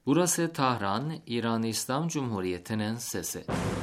Burası Tahran, İran İslam Cumhuriyeti'nin sesi.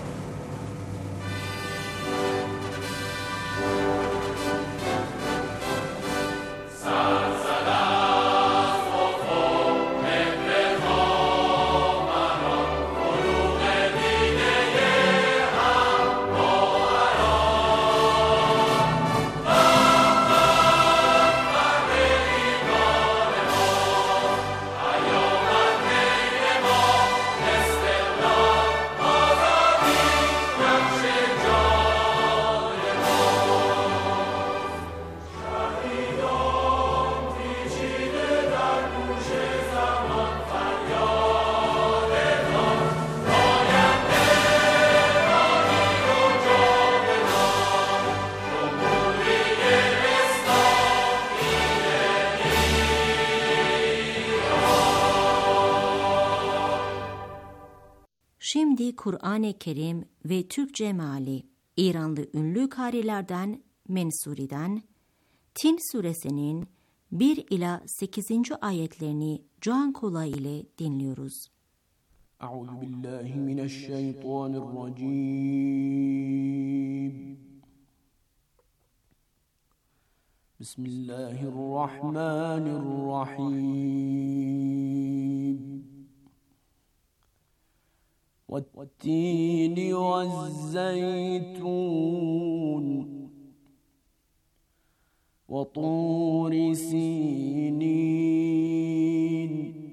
Şimdi Kur'an-ı Kerim ve Türkçe meali, İranlı ünlü karilerden Mensuri'den, Tin suresinin 1 ila 8. ayetlerini can kulağı ile dinliyoruz. Euzubillahimineşşeytanirracim. Bismillahirrahmanirrahim. وَالتِّينِ وَالزَّيْتُونِ وَطُورِ سِينِينَ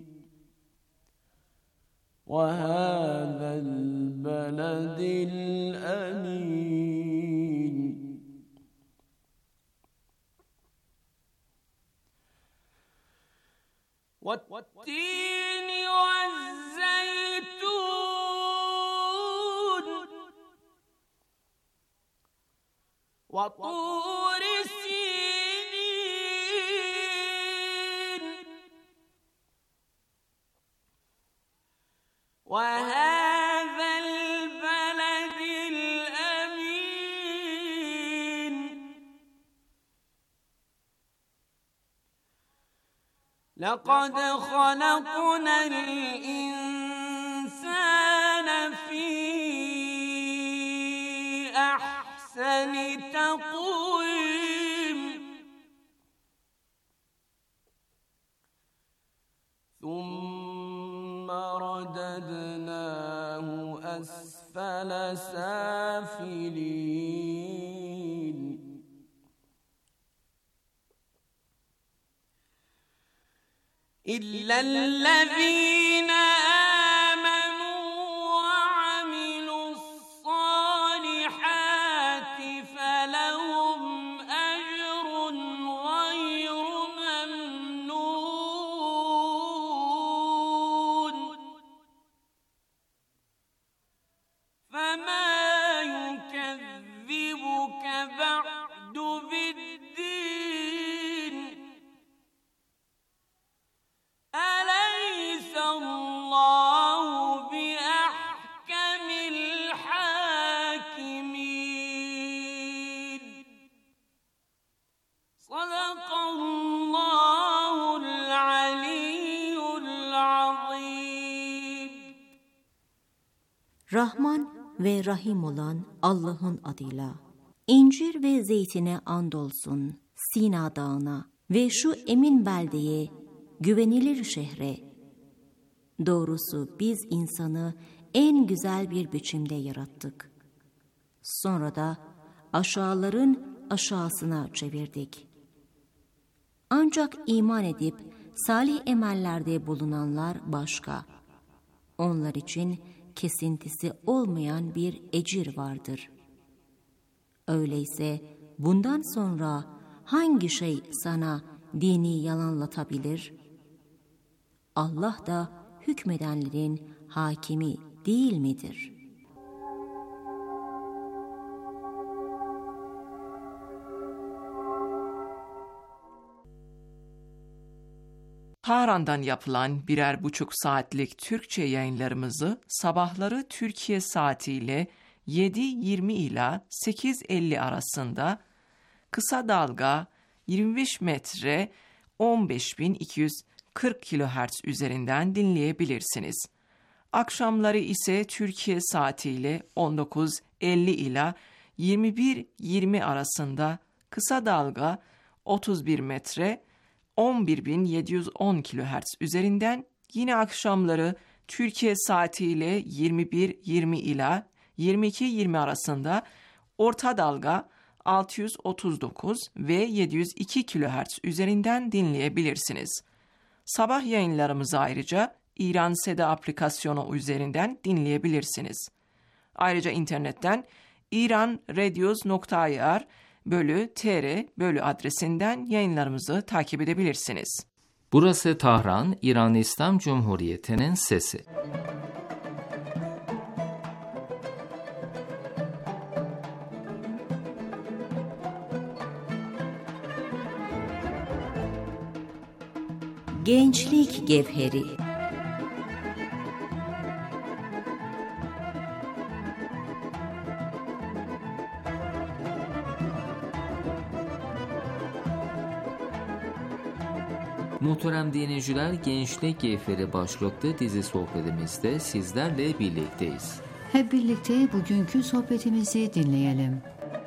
وَهَذَا الْبَلَدِ الْأَمِينِ وَالتِّينِ وَالزَّيْتُونِ وَطُورِ سِينِينَ وَهَذَا الْبَلَدِ الْأَمِينِ لَقَدْ خَلَقْنَا الْإِنسَانَ فِي أَحْسَنِ تَقْوِيمٍ ثُمَّ رَدَدْنَاهُ أَسْفَلَ سَافِلِينَ إِلَّا الَّذِينَ آمَنُوا وَعَمِلُوا الصَّالِحَاتِ فَلَهُمْ أَجْرٌ غَيْرُ مَمْنُونٍ فَمَا يُكَذِّبُكَ بَعْدُ بِالدِّينِ أَلَيْسَ اللَّهُ بِأَحْكَمِ الْحَاكِمِينَ صَدَقَ اللّٰهُ الْعَلِيُّ الْعَظِيمُ. Rahman ve Rahim olan Allah'ın adıyla. İncir ve zeytine andolsun, Sina dağına ve şu emin beldeye, güvenilir şehre. Doğrusu biz insanı en güzel bir biçimde yarattık. Sonra da aşağıların aşağısına çevirdik. Ancak iman edip salih emellerde bulunanlar başka. Onlar için kesintisi olmayan bir ecir vardır. Öyleyse bundan sonra hangi şey sana dini yalanlatabilir? Allah da hükmedenlerin hakimi değil midir? Tahran'dan yapılan 1,5 saatlik Türkçe yayınlarımızı sabahları Türkiye saatiyle 7:20 ila 8:50 arasında kısa dalga 25 metre 15.240 40 kHz üzerinden dinleyebilirsiniz. Akşamları ise Türkiye saatiyle 19.50 ila 21.20 arasında kısa dalga 31 metre 11.710 kHz üzerinden, yine akşamları Türkiye saatiyle 21.20 ila 22.20 arasında orta dalga 639 ve 702 kHz üzerinden dinleyebilirsiniz. Sabah yayınlarımızı ayrıca İran Seda aplikasyonu üzerinden dinleyebilirsiniz. Ayrıca internetten iranradios.ir/tr adresinden yayınlarımızı takip edebilirsiniz. Burası Tahran, İran İslam Cumhuriyeti'nin sesi. Gençlik Gevheri. Muhterem dinleyiciler, Gençlik Gevheri başlıklı dizi sohbetimizde sizlerle birlikteyiz. Hep birlikte bugünkü sohbetimizi dinleyelim.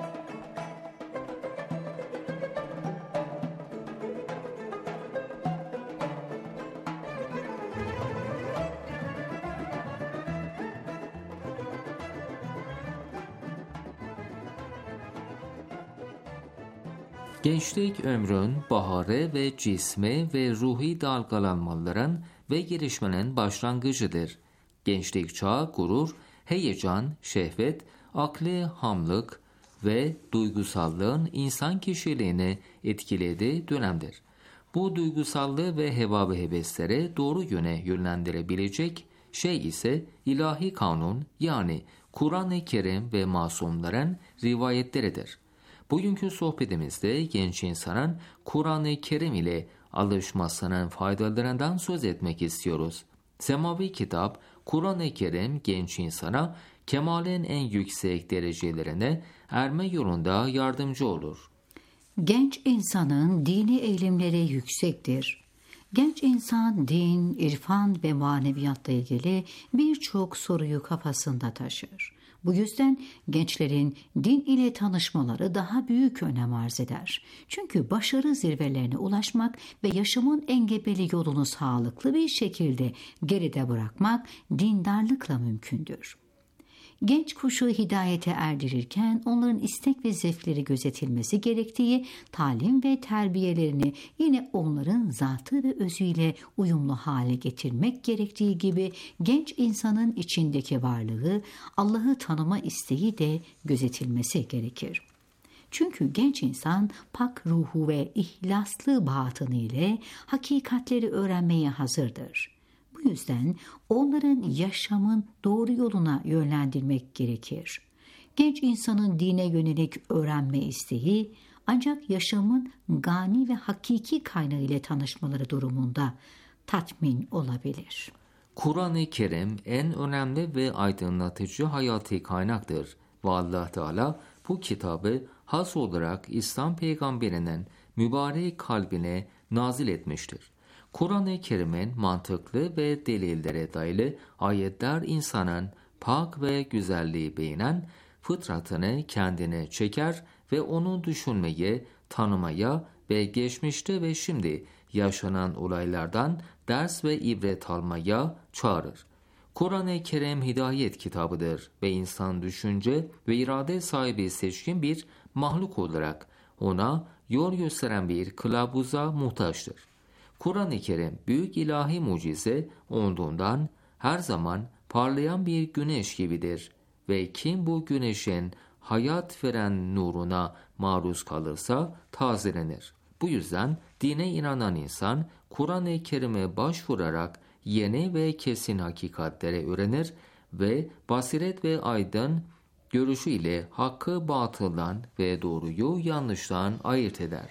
Gençlik ömrün baharı ve cismi ve ruhi dalgalanmaların ve gelişmenin başlangıcıdır. Gençlik çağı gurur, heyecan, şehvet, akli hamlık ve duygusallığın insan kişiliğini etkilediği dönemdir. Bu duygusallığı ve heva ve hevesleri doğru yöne yönlendirebilecek şey ise ilahi kanun, yani Kur'an-ı Kerim ve masumların rivayetleridir. Bugünkü sohbetimizde genç insanın Kur'an-ı Kerim ile alışmasının faydalarından söz etmek istiyoruz. Semavi kitap, Kur'an-ı Kerim genç insana kemalin en yüksek derecelerine erme yolunda yardımcı olur. Genç insanın dini eğilimleri yüksektir. Genç insan din, irfan ve maneviyatla ilgili birçok soruyu kafasında taşır. Bu yüzden gençlerin din ile tanışmaları daha büyük önem arz eder. Çünkü başarı zirvelerine ulaşmak ve yaşamın engebeli yolunu sağlıklı bir şekilde geride bırakmak dindarlıkla mümkündür. Genç kuşu hidayete erdirirken onların istek ve zevkleri gözetilmesi gerektiği, talim ve terbiyelerini yine onların zatı ve özüyle uyumlu hale getirmek gerektiği gibi genç insanın içindeki varlığı, Allah'ı tanıma isteği de gözetilmesi gerekir. Çünkü genç insan pak ruhu ve ihlaslı batını ile hakikatleri öğrenmeye hazırdır. Bu yüzden onların yaşamın doğru yoluna yönlendirmek gerekir. Genç insanın dine yönelik öğrenme isteği ancak yaşamın gani ve hakiki kaynağı ile tanışmaları durumunda tatmin olabilir. Kur'an-ı Kerim en önemli ve aydınlatıcı hayati kaynaktır ve Allah Teala bu kitabı has olarak İslam peygamberinin mübarek kalbine nazil etmiştir. Kur'an-ı Kerim'in mantıklı ve delillere dayalı ayetler insanın pak ve güzelliği beğenen fıtratını kendine çeker ve onu düşünmeye, tanımaya ve geçmişte ve şimdi yaşanan olaylardan ders ve ibret almaya çağırır. Kur'an-ı Kerim hidayet kitabıdır ve insan düşünce ve irade sahibi seçkin bir mahluk olarak ona yol gösteren bir kılavuza muhtaçtır. Kur'an-ı Kerim büyük ilahi mucize olduğundan her zaman parlayan bir güneş gibidir ve kim bu güneşin hayat veren nuruna maruz kalırsa tazelenir. Bu yüzden dine inanan insan Kur'an-ı Kerim'e başvurarak yeni ve kesin hakikatleri öğrenir ve basiret ve aydın görüşü ile hakkı batıldan ve doğruyu yanlıştan ayırt eder.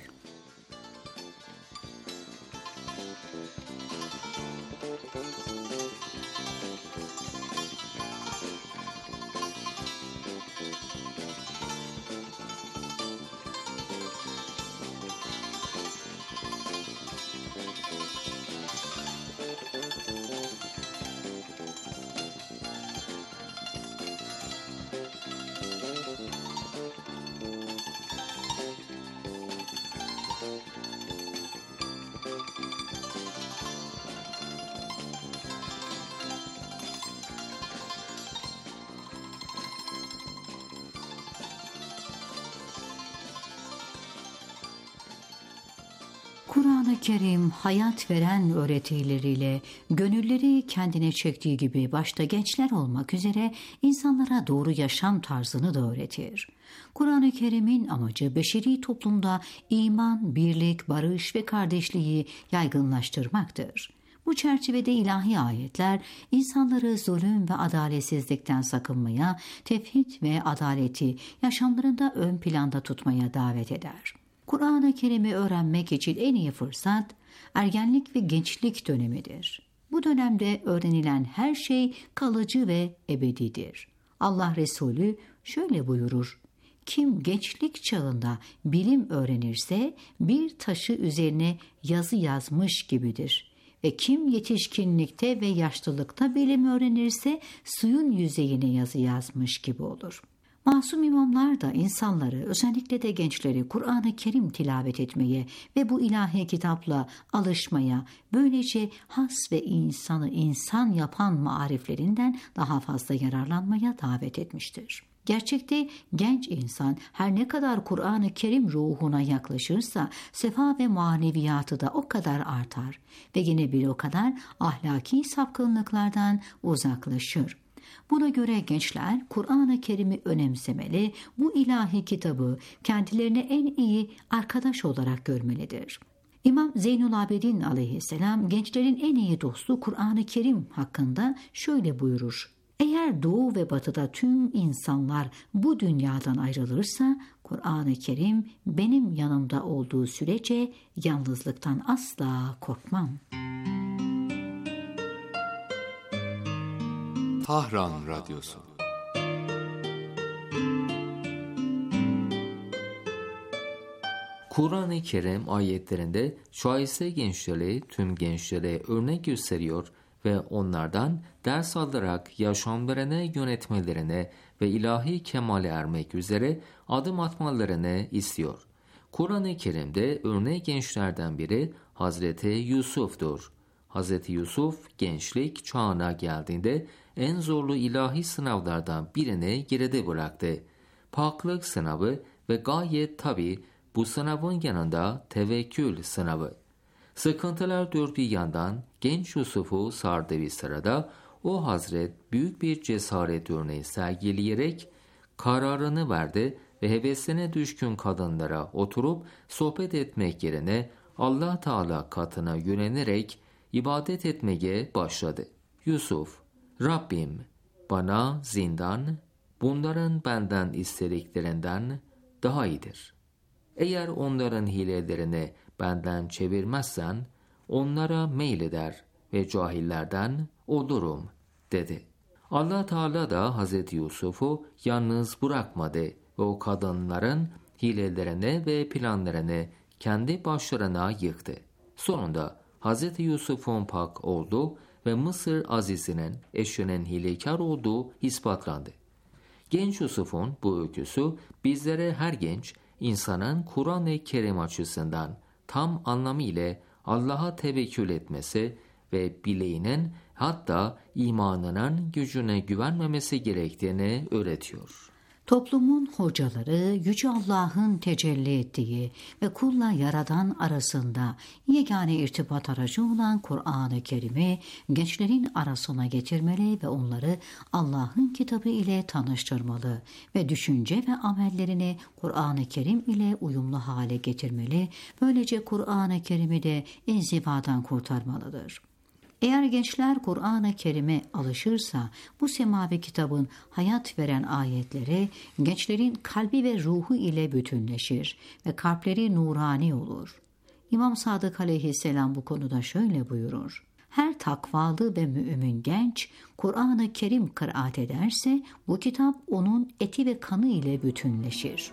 Kur'an-ı Kerim hayat veren öğretileriyle gönülleri kendine çektiği gibi başta gençler olmak üzere insanlara doğru yaşam tarzını da öğretir. Kur'an-ı Kerim'in amacı beşeri toplumda iman, birlik, barış ve kardeşliği yaygınlaştırmaktır. Bu çerçevede ilahi ayetler insanları zulüm ve adaletsizlikten sakınmaya, tevhid ve adaleti yaşamlarında ön planda tutmaya davet eder. Kur'an-ı Kerim'i öğrenmek için en iyi fırsat ergenlik ve gençlik dönemidir. Bu dönemde öğrenilen her şey kalıcı ve ebedidir. Allah Resulü şöyle buyurur: kim gençlik çağında bilim öğrenirse bir taşı üzerine yazı yazmış gibidir. Ve kim yetişkinlikte ve yaşlılıkta bilim öğrenirse suyun yüzeyine yazı yazmış gibi olur. Masum imamlar da insanları, özellikle de gençleri Kur'an-ı Kerim tilavet etmeye ve bu ilahi kitapla alışmaya, böylece has ve insanı insan yapan mariflerinden daha fazla yararlanmaya davet etmiştir. Gerçekte genç insan her ne kadar Kur'an-ı Kerim ruhuna yaklaşırsa sefa ve maneviyatı da o kadar artar ve yine bir o kadar ahlaki sapkınlıklardan uzaklaşır. Buna göre gençler Kur'an-ı Kerim'i önemsemeli, bu ilahi kitabı kendilerine en iyi arkadaş olarak görmelidir. İmam Zeynul Abidin aleyhisselam gençlerin en iyi dostu Kur'an-ı Kerim hakkında şöyle buyurur: eğer doğu ve batıda tüm insanlar bu dünyadan ayrılırsa Kur'an-ı Kerim benim yanımda olduğu sürece yalnızlıktan asla korkmam. Tahran Radyosu. Kur'an-ı Kerim ayetlerinde şaiste gençleri tüm gençlere örnek gösteriyor ve onlardan ders alarak yaşamlarını yönetmelerine ve ilahi kemale ermek üzere adım atmalarını istiyor. Kur'an-ı Kerim'de örnek gençlerden biri Hazreti Yusuf'tur. Hazreti Yusuf gençlik çağına geldiğinde en zorlu ilahi sınavlardan birini geride bıraktı. Paklık sınavı ve gayet tabii bu sınavın yanında tevekkül sınavı. Sıkıntılar dördü yandan genç Yusuf'u sardı bir sırada o hazret büyük bir cesaret örneği sergileyerek kararını verdi ve hevesine düşkün kadınlara oturup sohbet etmek yerine Allah Teala katına yönelerek ibadet etmeye başladı. Yusuf, Rabbim bana zindan bunların benden istediklerinden daha iyidir. Eğer onların hilelerini benden çevirmezsen onlara meyleder ve cahillerden olurum dedi. Allah Teala da Hazreti Yusuf'u yalnız bırakmadı ve o kadınların hilelerini ve planlarını kendi başlarına yıktı. Sonunda Hazreti Yusuf'un pak olduğu ve Mısır azizinin eşinin hilekar olduğu ispatlandı. Genç Yusuf'un bu öyküsü bizlere her genç insanın Kur'an-ı Kerim açısından tam anlamıyla Allah'a tevekkül etmesi ve bileğinin hatta imanının gücüne güvenmemesi gerektiğini öğretiyor. Toplumun hocaları Yüce Allah'ın tecelli ettiği ve kulla Yaradan arasında yegane irtibat aracı olan Kur'an-ı Kerim'i gençlerin arasına getirmeli ve onları Allah'ın kitabı ile tanıştırmalı ve düşünce ve amellerini Kur'an-ı Kerim ile uyumlu hale getirmeli. Böylece Kur'an-ı Kerim'i de inzivadan kurtarmalıdır. Eğer gençler Kur'an-ı Kerim'e alışırsa bu semavi kitabın hayat veren ayetleri gençlerin kalbi ve ruhu ile bütünleşir ve kalpleri nurani olur. İmam Sadık aleyhisselam bu konuda şöyle buyurur: her takvalı ve mümin genç Kur'an-ı Kerim kıraat ederse bu kitap onun eti ve kanı ile bütünleşir.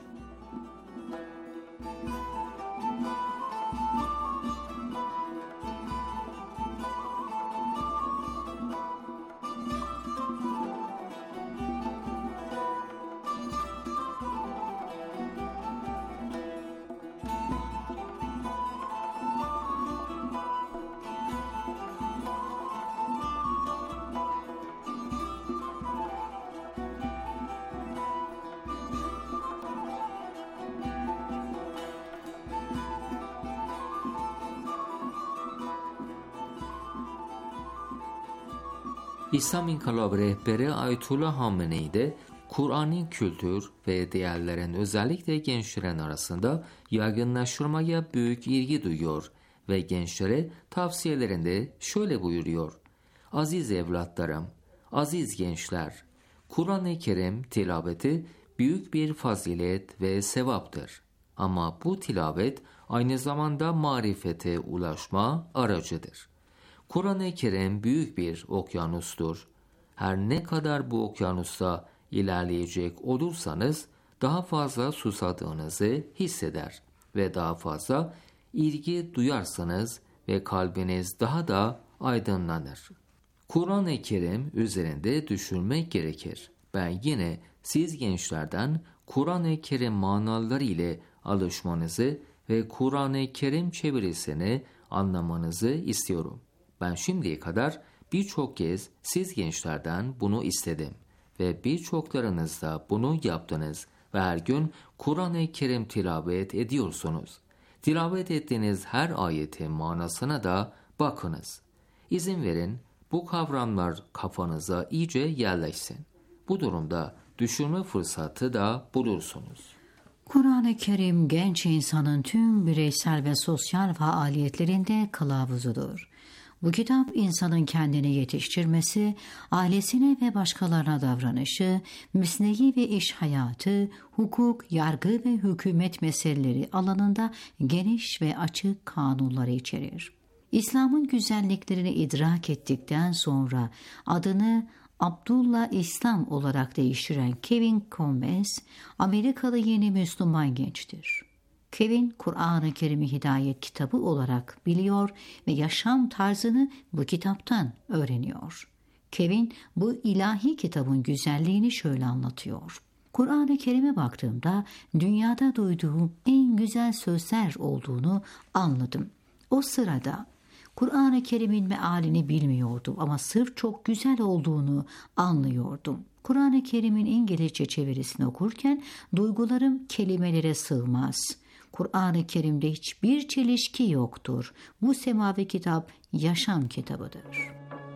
İslam İnkılabı rehberi Ayetullah Hamenei de Kur'an'ın kültür ve değerlerin özellikle gençlerin arasında yaygınlaştırmaya büyük ilgi duyuyor ve gençlere tavsiyelerinde şöyle buyuruyor: Aziz evlatlarım, aziz gençler, Kur'an-ı Kerim tilaveti büyük bir fazilet ve sevaptır. Ama bu tilavet aynı zamanda marifete ulaşma aracıdır. Kur'an-ı Kerim büyük bir okyanustur. Her ne kadar bu okyanusta ilerleyecek olursanız daha fazla susadığınızı hisseder ve daha fazla ilgi duyarsanız ve kalbiniz daha da aydınlanır. Kur'an-ı Kerim üzerinde düşünmek gerekir. Ben yine siz gençlerden Kur'an-ı Kerim manaları ile alışmanızı ve Kur'an-ı Kerim çevirisini anlamanızı istiyorum. Ben şimdiye kadar birçok kez siz gençlerden bunu istedim ve birçoklarınız da bunu yaptınız ve her gün Kur'an-ı Kerim tilavet ediyorsunuz. Tilavet ettiğiniz her ayetin manasına da bakınız. İzin verin bu kavramlar kafanıza iyice yerleşsin. Bu durumda düşünme fırsatı da bulursunuz. Kur'an-ı Kerim genç insanın tüm bireysel ve sosyal faaliyetlerinde kılavuzudur. Bu kitap insanın kendini yetiştirmesi, ailesine ve başkalarına davranışı, mesnevi ve iş hayatı, hukuk, yargı ve hükümet meseleleri alanında geniş ve açık kanunları içerir. İslam'ın güzelliklerini idrak ettikten sonra adını Abdullah İslam olarak değiştiren Kevin Combes, Amerikalı yeni Müslüman gençtir. Kevin, Kur'an-ı Kerim'i hidayet kitabı olarak biliyor ve yaşam tarzını bu kitaptan öğreniyor. Kevin, bu ilahi kitabın güzelliğini şöyle anlatıyor. Kur'an-ı Kerim'e baktığımda dünyada duyduğum en güzel sözler olduğunu anladım. O sırada Kur'an-ı Kerim'in mealini bilmiyordum ama sırf çok güzel olduğunu anlıyordum. Kur'an-ı Kerim'in İngilizce çevirisini okurken duygularım kelimelere sığmaz. Kur'an-ı Kerim'de hiçbir çelişki yoktur. Bu semavi kitap yaşam kitabıdır.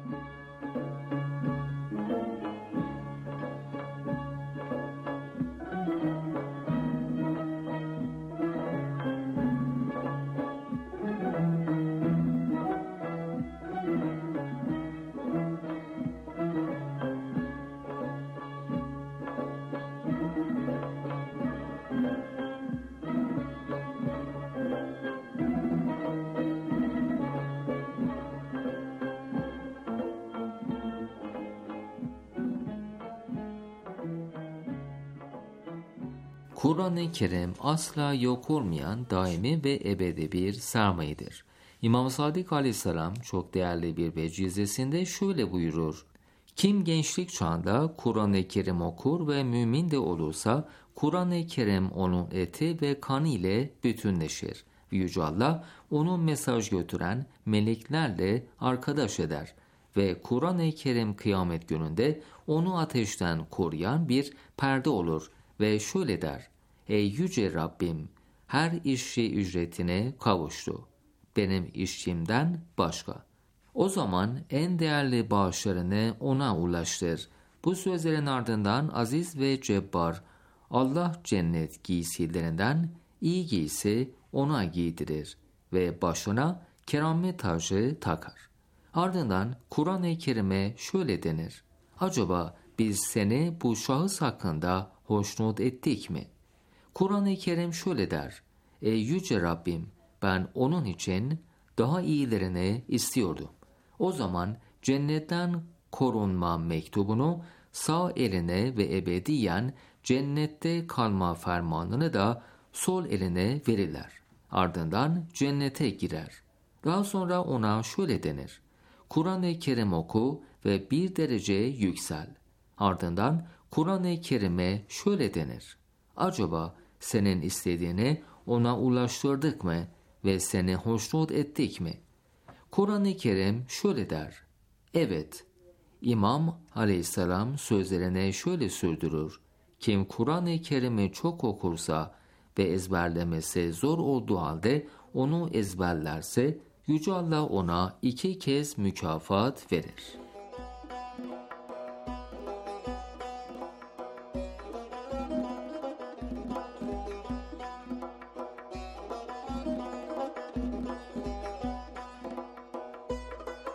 Kur'an-ı Kerim asla yok olmayan daimi ve ebedi bir sermayedir. İmam Sadık Aleyhisselam çok değerli bir vecizesinde şöyle buyurur: Kim gençlik çağında Kur'an-ı Kerim okur ve mümin de olursa Kur'an-ı Kerim onun eti ve kanı ile bütünleşir. Yüce Allah onu mesaj götüren meleklerle arkadaş eder ve Kur'an-ı Kerim kıyamet gününde onu ateşten koruyan bir perde olur ve şöyle der: Ey yüce Rabbim, her işçi ücretine kavuştu. Benim işçimden başka. O zaman en değerli bağışlarını ona ulaştır. Bu sözlerin ardından aziz ve cebbar, Allah cennet giysilerinden iyi giysi ona giydirir ve başına keramet tacı takar. Ardından Kur'an-ı Kerim'e şöyle denir: Acaba biz seni bu şahıs hakkında hoşnut ettik mi? Kur'an-ı Kerim şöyle der: Ey yüce Rabbim, ben onun için daha iyilerini istiyordum. O zaman cennetten korunma mektubunu sağ eline ve ebediyen cennette kalma fermanını da sol eline verirler. Ardından cennete girer. Daha sonra ona şöyle denir: Kur'an-ı Kerim oku ve bir derece yüksel. Ardından Kur'an-ı Kerim'e şöyle denir: Acaba senin istediğini ona ulaştırdık mı ve seni hoşnut ettik mi? Kur'an-ı Kerim şöyle der: Evet. İmam Aleyhisselam sözlerine şöyle sürdürür: Kim Kur'an-ı Kerim'i çok okursa ve ezberlemesi zor olduğu halde onu ezberlerse Yüce Allah ona 2 kez mükafat verir.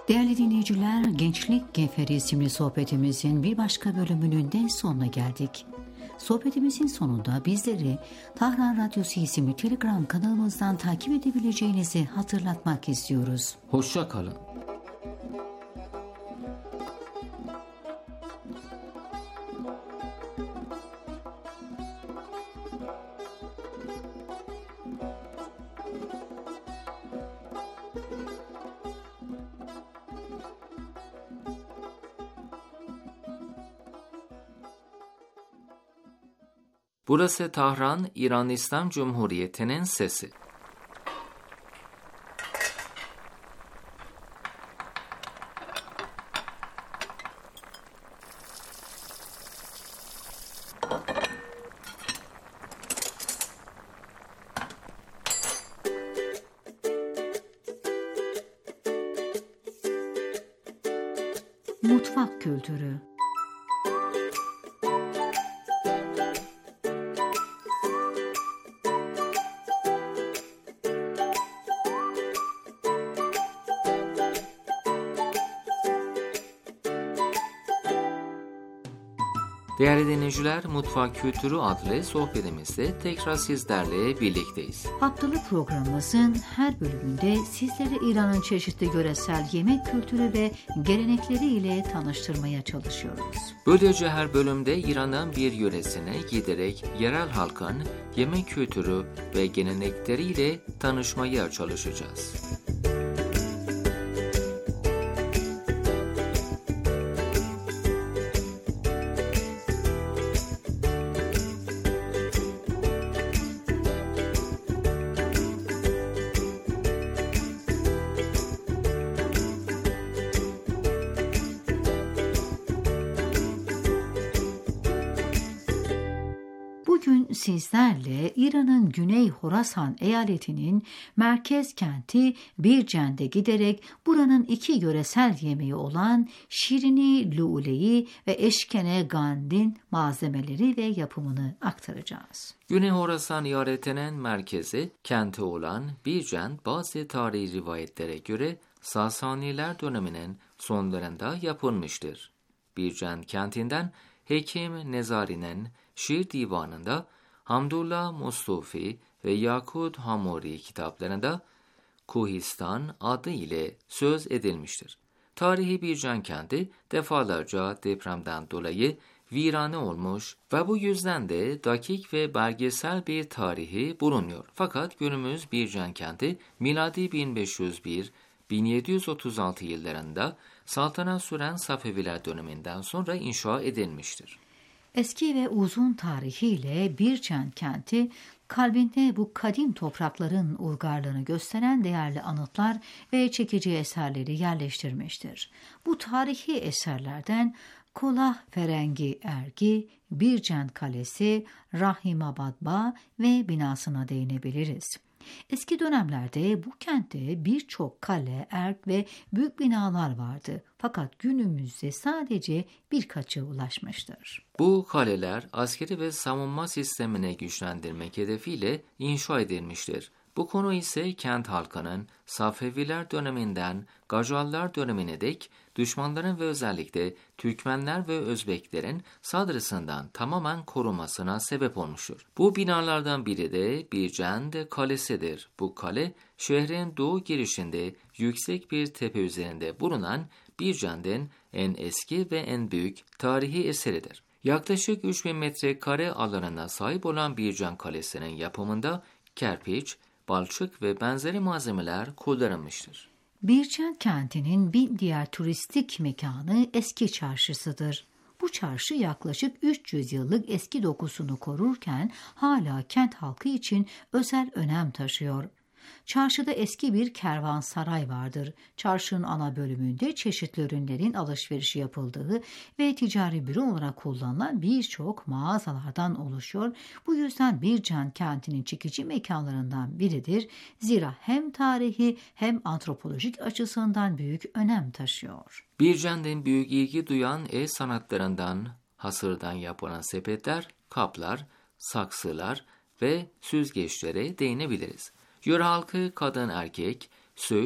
Değerli dinleyiciler, Gençlik Geferi isimli sohbetimizin bir başka bölümünün de sonuna geldik. Sohbetimizin sonunda bizleri Tahran Radyosu isimli Telegram kanalımızdan takip edebileceğinizi hatırlatmak istiyoruz. Hoşça kalın. Burası Tahran, İran İslam Cumhuriyeti'nin sesi. Mutfak kültürü. Değerli dinleyiciler, Mutfak Kültürü adlı sohbetimizde tekrar sizlerle birlikteyiz. Haftalık programımızın her bölümünde sizleri İran'ın çeşitli yöresel yemek kültürü ve gelenekleri ile tanıştırmaya çalışıyoruz. Böylece her bölümde İran'ın bir yöresine giderek yerel halkın yemek kültürü ve gelenekleriyle tanışmaya çalışacağız. Bugün sizlerle İran'ın Güney Horasan eyaletinin merkez kenti Bircen'de giderek buranın iki yöresel yemeği olan şirini lu'leyi ve eşkene gandin malzemeleri ve yapımını aktaracağız. Güney Horasan eyaletinin merkezi kenti olan Bircen, bazı tarihi rivayetlere göre Sasaniler döneminin sonlarında yapılmıştır. Bircen kentinden Hekim Nezari'nin şiir divanında, Hamdullah Mustafi ve Yakut Hamori kitaplarında Kuhistan adı ile söz edilmiştir. Tarihi Bircen kenti defalarca depremden dolayı virane olmuş ve bu yüzden de dakik ve belgesel bir tarihi bulunmuyor. Fakat günümüz Bircen kenti miladi 1501-1736 yıllarında saltanat süren Safeviler döneminden sonra inşa edilmiştir. Eski ve uzun tarihiyle Bircen kenti, kalbinde bu kadim toprakların uygarlığını gösteren değerli anıtlar ve çekici eserleri yerleştirmiştir. Bu tarihi eserlerden Kolah Ferengi Ergi, Bircen Kalesi, Rahimabad Bağ ve binasına değinebiliriz. Eski dönemlerde bu kentte birçok kale, erk ve büyük binalar vardı. Fakat günümüzde sadece birkaçı ulaşmıştır. Bu kaleler askeri ve savunma sistemini güçlendirmek hedefiyle inşa edilmiştir. Bu konu ise kent halkının Safeviler döneminden Gajallar dönemine dek düşmanların ve özellikle Türkmenler ve Özbeklerin saldırısından tamamen korunmasına sebep olmuştur. Bu binalardan biri de Bircen Kalesi'dir. Bu kale şehrin doğu girişinde yüksek bir tepe üzerinde bulunan Bircen'in en eski ve en büyük tarihi eseridir. Yaklaşık 3000 metrekare alanına sahip olan Bircen Kalesi'nin yapımında kerpiç, balçık ve benzeri malzemeler kullanılmıştır. Bircen kentinin bir diğer turistik mekanı eski çarşısıdır. Bu çarşı yaklaşık 300 yıllık eski dokusunu korurken hala kent halkı için özel önem taşıyor. Çarşıda eski bir kervansaray vardır. Çarşının ana bölümünde çeşitli ürünlerin alışverişi yapıldığı ve ticari büro olarak kullanılan birçok mağazalardan oluşuyor. Bu yüzden Bircen kentinin çekici mekanlarından biridir. Zira hem tarihi hem antropolojik açısından büyük önem taşıyor. Bircen'den büyük ilgi duyan el sanatlarından hasırdan yapılan sepetler, kaplar, saksılar ve süzgeçlere değinebiliriz. Yöre halkı kadın erkek, söğüt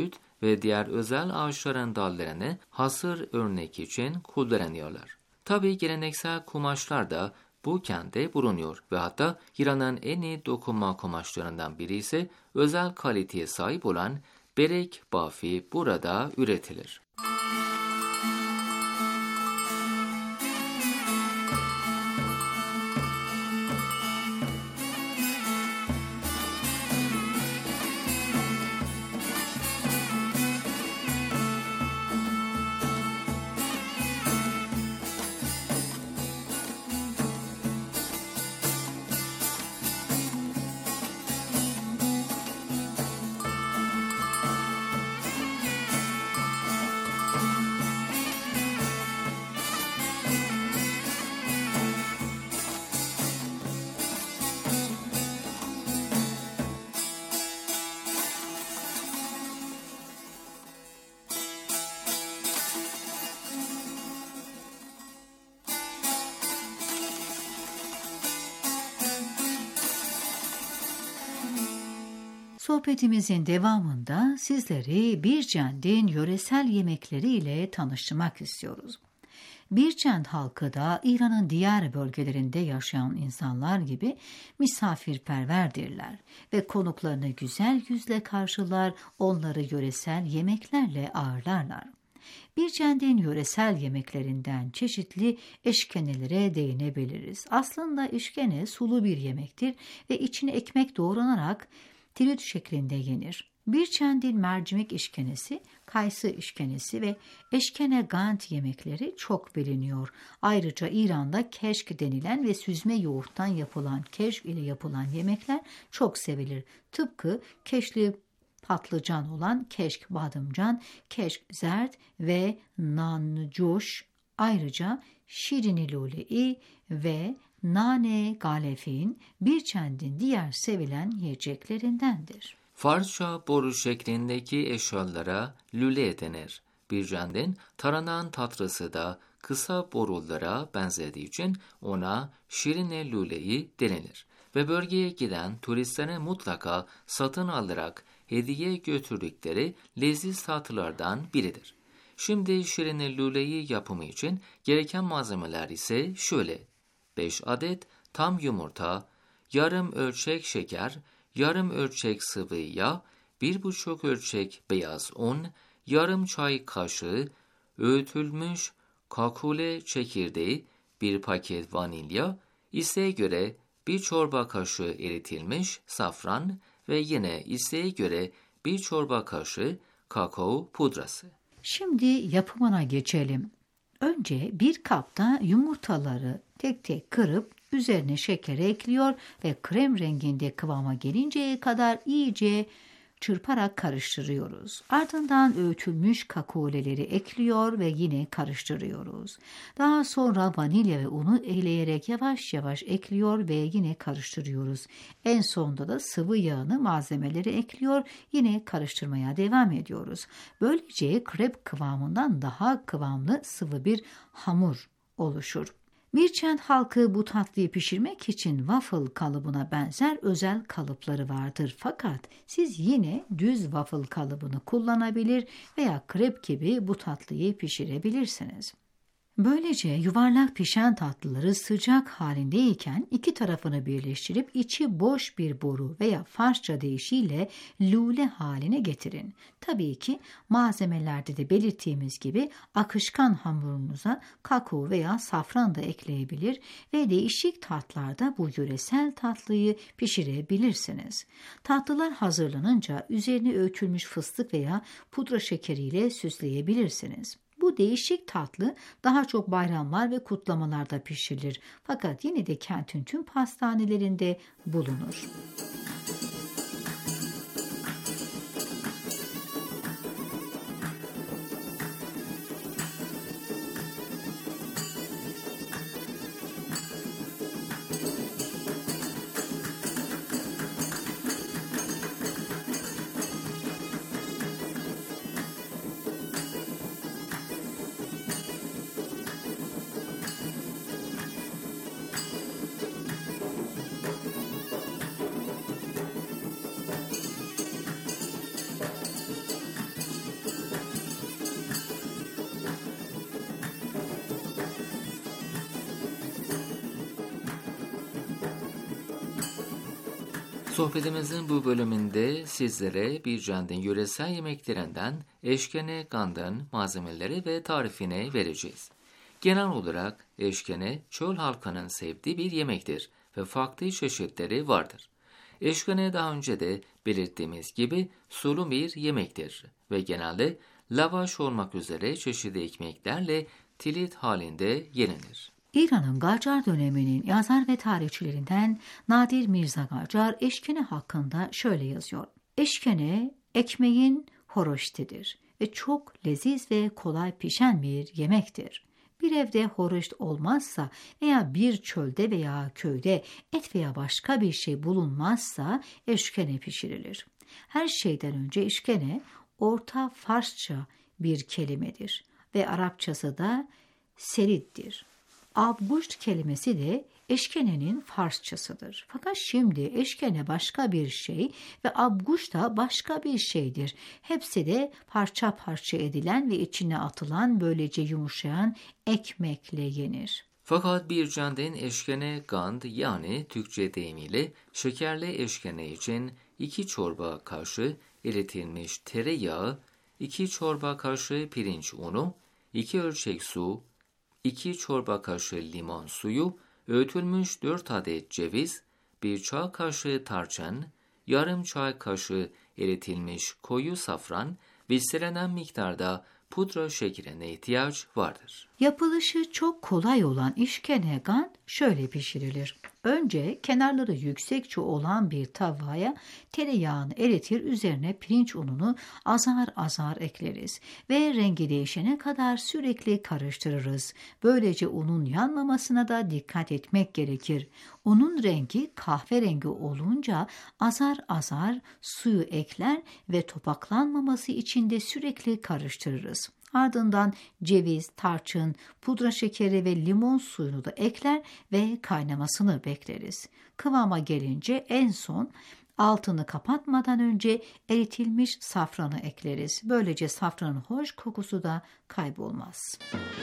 ve diğer özel ağaçların dallarını hasır örnek için kullanıyorlar. Tabii geleneksel kumaşlar da bu kentte bulunuyor ve hatta İran'ın en iyi dokunma kumaşlarından biri ise özel kaliteye sahip olan berek bafi burada üretilir. Sohbetimizin devamında sizleri Bircend'in yöresel yemekleriyle tanıştırmak istiyoruz. Bircend halkı da İran'ın diğer bölgelerinde yaşayan insanlar gibi misafirperverdirler ve konuklarını güzel yüzle karşılar, onları yöresel yemeklerle ağırlarlar. Bircend'in yöresel yemeklerinden çeşitli eşkenelere değinebiliriz. Aslında eşkene sulu bir yemektir ve içine ekmek doğranarak tirit şeklinde yenir. Bircend'in mercimek işkenesi, kayısı işkenesi ve eşkene gant yemekleri çok biliniyor. Ayrıca İran'da keşk denilen ve süzme yoğurttan yapılan keşk ile yapılan yemekler çok sevilir. Tıpkı keşli patlıcan olan keşk badımcan, keşk zerd ve nancoş, ayrıca şirini lule ve nane galefin Bircend'in diğer sevilen yiyeceklerindendir. Farsça boru şeklindeki eşyalara lüle denir. Bircend'in taranan tatlısı da kısa borulara benzediği için ona şirine lüleyi denilir. Ve bölgeye giden turistlere mutlaka satın alarak hediye götürdükleri leziz tatlılardan biridir. Şimdi şirine lüleyi yapımı için gereken malzemeler ise şöyle: 5 adet tam yumurta, yarım ölçek şeker, yarım ölçek sıvı yağ, 1,5 ölçek beyaz un, yarım çay kaşığı öğütülmüş kakule çekirdeği, 1 paket vanilya, isteğe göre 1 çorba kaşığı eritilmiş safran ve yine isteğe göre 1 çorba kaşığı kakao pudrası. Şimdi yapımına geçelim. Önce bir kapta yumurtaları tek tek kırıp üzerine şeker ekliyor ve krem renginde kıvama gelinceye kadar iyice çırparak karıştırıyoruz. Ardından öğütülmüş kakaoleleri ekliyor ve yine karıştırıyoruz. Daha sonra vanilya ve unu eleyerek yavaş yavaş ekliyor ve yine karıştırıyoruz. En sonunda da sıvı yağını malzemeleri ekliyor, yine karıştırmaya devam ediyoruz. Böylece krep kıvamından daha kıvamlı sıvı bir hamur oluşur. Bircend halkı bu tatlıyı pişirmek için waffle kalıbına benzer özel kalıpları vardır. Fakat siz yine düz waffle kalıbını kullanabilir veya krep gibi bu tatlıyı pişirebilirsiniz. Böylece yuvarlak pişen tatlıları sıcak halindeyken iki tarafını birleştirip içi boş bir boru veya Farsça deyişiyle lule haline getirin. Tabii ki malzemelerde de belirttiğimiz gibi akışkan hamurunuza kakao veya safran da ekleyebilir ve değişik tatlarda bu yöresel tatlıyı pişirebilirsiniz. Tatlılar hazırlanınca üzerine öğütülmüş fıstık veya pudra şekeriyle süsleyebilirsiniz. Bu değişik tatlı daha çok bayramlar ve kutlamalarda pişirilir. Fakat yine de kentin tüm pastanelerinde bulunur. Sohbetimizin bu bölümünde sizlere Bircan'ın yöresel yemeklerinden eşkene gandın malzemeleri ve tarifini vereceğiz. Genel olarak eşkene çöl halkının sevdiği bir yemektir ve farklı çeşitleri vardır. Eşkene daha önce de belirttiğimiz gibi sulu bir yemektir ve genelde lavaş olmak üzere çeşitli ekmeklerle tilit halinde yenir. İran'ın Qacar döneminin yazar ve tarihçilerinden Nadir Mirza Qacar eşkene hakkında şöyle yazıyor. Eşkene ekmeğin horoştidir ve çok leziz ve kolay pişen bir yemektir. Bir evde horoşt olmazsa veya bir çölde veya köyde et veya başka bir şey bulunmazsa eşkene pişirilir. Her şeyden önce eşkene Orta Farsça bir kelimedir ve Arapçası da seriddir. Abguşt kelimesi de eşkenenin Farsçasıdır. Fakat şimdi eşkene başka bir şey ve abguş da başka bir şeydir. Hepsi de parça parça edilen ve içine atılan böylece yumuşayan ekmekle yenir. Fakat Bircan'ın eşkene gand yani Türkçe deyimiyle şekerli eşkene için 2 çorba kaşığı eritilmiş tereyağı, 2 çorba kaşığı pirinç unu, 2 ölçek su, 2 çorba kaşığı limon suyu, öğütülmüş 4 adet ceviz, 1 çay kaşığı tarçın, yarım çay kaşığı eritilmiş koyu safran ve istenilen miktarda pudra şekerine ihtiyaç vardır. Yapılışı çok kolay olan eşkene gand şöyle pişirilir. Önce kenarları yüksekçe olan bir tavaya tereyağını eritir, üzerine pirinç ununu azar azar ekleriz ve rengi değişene kadar sürekli karıştırırız. Böylece unun yanmamasına da dikkat etmek gerekir. Unun rengi kahverengi olunca azar azar suyu ekler ve topaklanmaması için de sürekli karıştırırız. Ardından ceviz, tarçın, pudra şekeri ve limon suyunu da ekler ve kaynamasını bekleriz. Kıvama gelince en son altını kapatmadan önce eritilmiş safranı ekleriz. Böylece safranın hoş kokusu da kaybolmaz.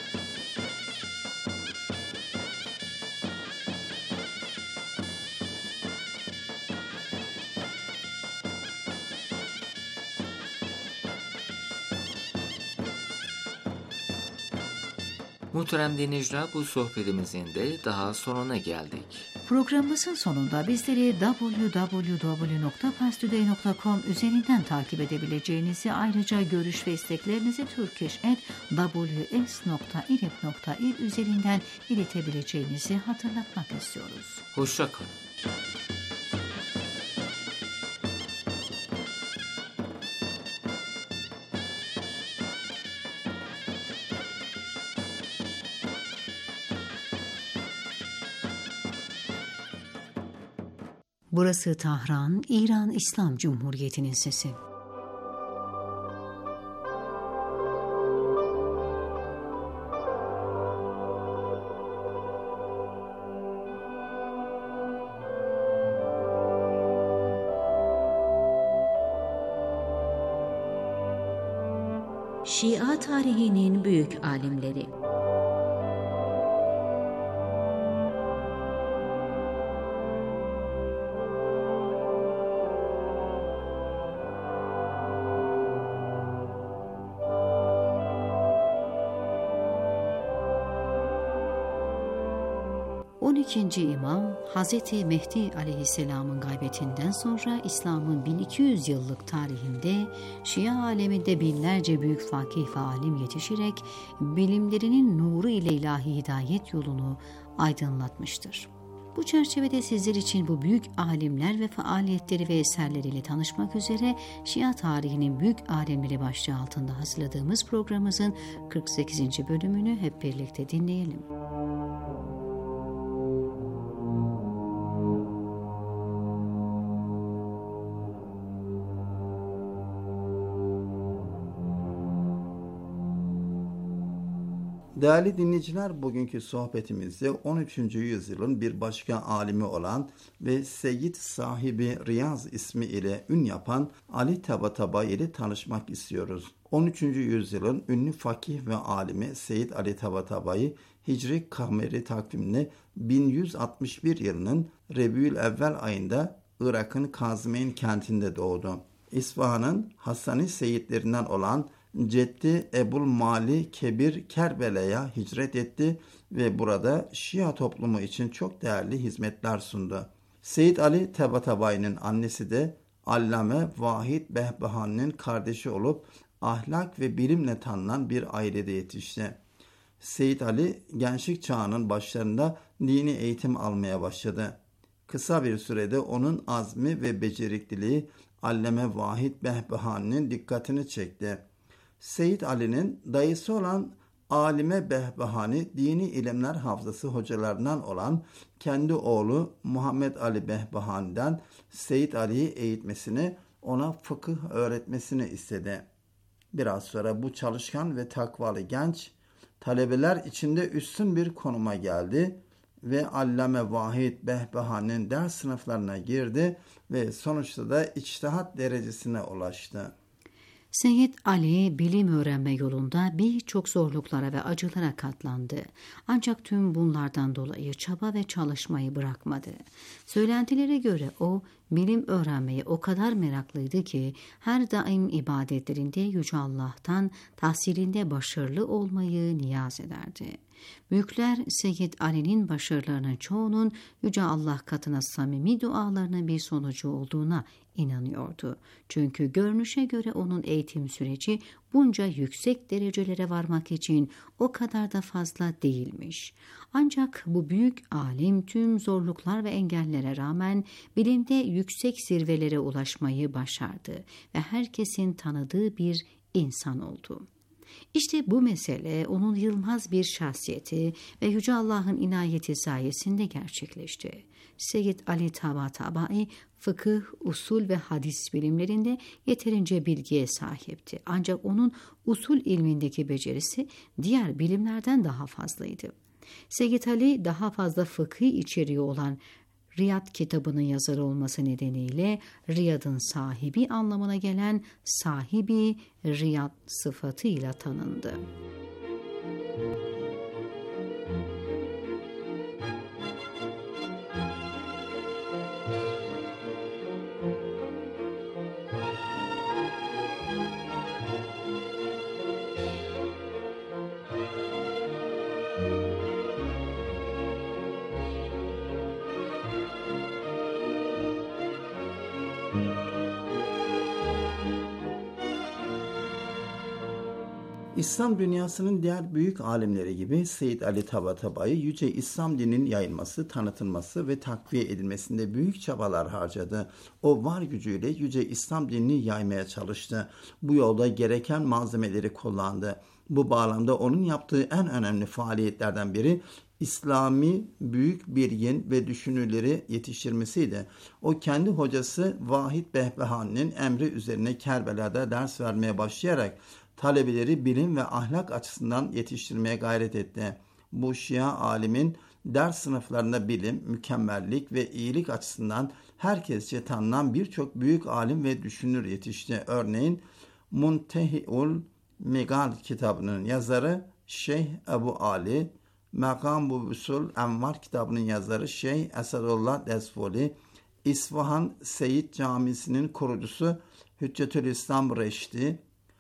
Muhterem dinleyiciler, bu sohbetimizin de daha sonuna geldik. Programımızın sonunda bizleri www.parstoday.com üzerinden takip edebileceğinizi, ayrıca görüş ve isteklerinizi turkish@ws.irib.ir üzerinden iletebileceğinizi hatırlatmak istiyoruz. Hoşça kalın. Burası Tahran, İran İslam Cumhuriyeti'nin sesi. Şia tarihinin büyük alimleri. İkinci İmam, Hazreti Mehdi Aleyhisselam'ın gaybetinden sonra İslam'ın 1200 yıllık tarihinde Şia aleminde binlerce büyük fakih ve alim yetişerek bilimlerinin nuru ile ilahi hidayet yolunu aydınlatmıştır. Bu çerçevede sizler için bu büyük alimler ve faaliyetleri ve eserleriyle tanışmak üzere Şia tarihinin büyük alimleri başlığı altında hazırladığımız programımızın 48. bölümünü hep birlikte dinleyelim. Değerli dinleyiciler, bugünkü sohbetimizde 13. yüzyılın bir başka alimi olan ve Seyyid sahibi Riyaz ismi ile ün yapan Ali Tabatabai ile tanışmak istiyoruz. 13. yüzyılın ünlü fakih ve alimi Seyyid Ali Tabatabai, Hicri Kameri takvimine 1161 yılının Rebiül Evvel ayında Irak'ın Kazmeyn kentinde doğdu. İsfahan'ın Hassani seyitlerinden olan Ceddi Ebul Mali Kebir Kerbela'ya hicret etti ve burada Şia toplumu için çok değerli hizmetler sundu. Seyyid Ali Tabatabayi'nin annesi de Allame Vahid Behbahani'nin kardeşi olup ahlak ve bilimle tanınan bir ailede yetişti. Seyyid Ali gençlik çağının başlarında dini eğitim almaya başladı. Kısa bir sürede onun azmi ve becerikliliği Allame Vahid Behbahani'nin dikkatini çekti. Seyyid Ali'nin dayısı olan Alime Behbahani dini ilimler hafızası hocalarından olan kendi oğlu Muhammed Ali Behbahani'den Seyyid Ali'yi eğitmesini, ona fıkıh öğretmesini istedi. Biraz sonra bu çalışkan ve takvalı genç talebeler içinde üstün bir konuma geldi ve Allame Vahid Behbahani'nin ders sınıflarına girdi ve sonuçta da içtihat derecesine ulaştı. Seyyid Ali bilim öğrenme yolunda birçok zorluklara ve acılara katlandı. Ancak tüm bunlardan dolayı çaba ve çalışmayı bırakmadı. Söylentilere göre o bilim öğrenmeye o kadar meraklıydı ki her daim ibadetlerinde Yüce Allah'tan tahsilinde başarılı olmayı niyaz ederdi. Büyükler Seyyid Ali'nin başarılarının çoğunun Yüce Allah katına samimi dualarının bir sonucu olduğuna inanıyordu. Çünkü görünüşe göre onun eğitim süreci bunca yüksek derecelere varmak için o kadar da fazla değilmiş. Ancak bu büyük alim tüm zorluklar ve engellere rağmen bilimde yüksek zirvelere ulaşmayı başardı ve herkesin tanıdığı bir insan oldu. İşte bu mesele onun yılmaz bir şahsiyeti ve Yüce Allah'ın inayeti sayesinde gerçekleşti. Seyyid Ali Tabatabai fıkıh, usul ve hadis bilimlerinde yeterince bilgiye sahipti. Ancak onun usul ilmindeki becerisi diğer bilimlerden daha fazlaydı. Seyyid Ali daha fazla fıkhi içeriği olan Riyad kitabının yazarı olması nedeniyle Riyad'ın sahibi anlamına gelen sahibi Riyad sıfatıyla tanındı. İslam dünyasının diğer büyük alimleri gibi Seyyid Ali Tabatabai yüce İslam dininin yayılması, tanıtılması ve takviye edilmesinde büyük çabalar harcadı. O var gücüyle yüce İslam dinini yaymaya çalıştı. Bu yolda gereken malzemeleri kullandı. Bu bağlamda onun yaptığı en önemli faaliyetlerden biri İslami büyük bilgin ve düşünürleri yetiştirmesiydi. O kendi hocası Vahid Behbahani'nin emri üzerine Kerbela'da ders vermeye başlayarak talebeleri bilim ve ahlak açısından yetiştirmeye gayret etti. Bu Şia alimin ders sınıflarında bilim, mükemmellik ve iyilik açısından herkesçe tanınan birçok büyük alim ve düşünür yetişti. Örneğin Muntehi'ul Megal kitabının yazarı Şeyh Ebu Ali, Makam-ı Usul Envar kitabının yazarı Şeyh Esadullah Desfoli, İsfahan Seyyid Camisi'nin kurucusu Hüccetülislam Reşdi,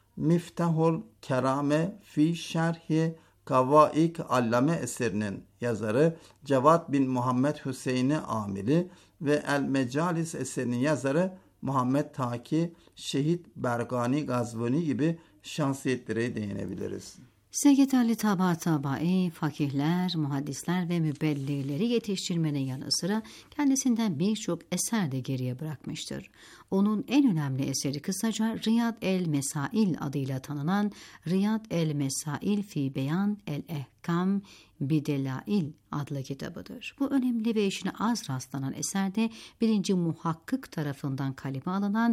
Miftahul Kerame fi Şerhi Kavaik Allame eserinin yazarı Cevat bin Muhammed Hüseyin'i Amili ve El Mecalis eserinin yazarı Muhammed Taki, Şehit Bergani Gazvani gibi şahsiyetlere değinebiliriz. Seyyid Ali Tabatabai, fakihler, muhaddisler ve mübelliğleri yetiştirmenin yanı sıra kendisinden birçok eser de geriye bırakmıştır. Onun en önemli eseri kısaca Riyad el-Mesail adıyla tanınan Riyad el-Mesail fi Beyan el-Ehkam Bidelail adlı kitabıdır. Bu önemli ve işine az rastlanan eserde birinci muhakkık tarafından kaleme alınan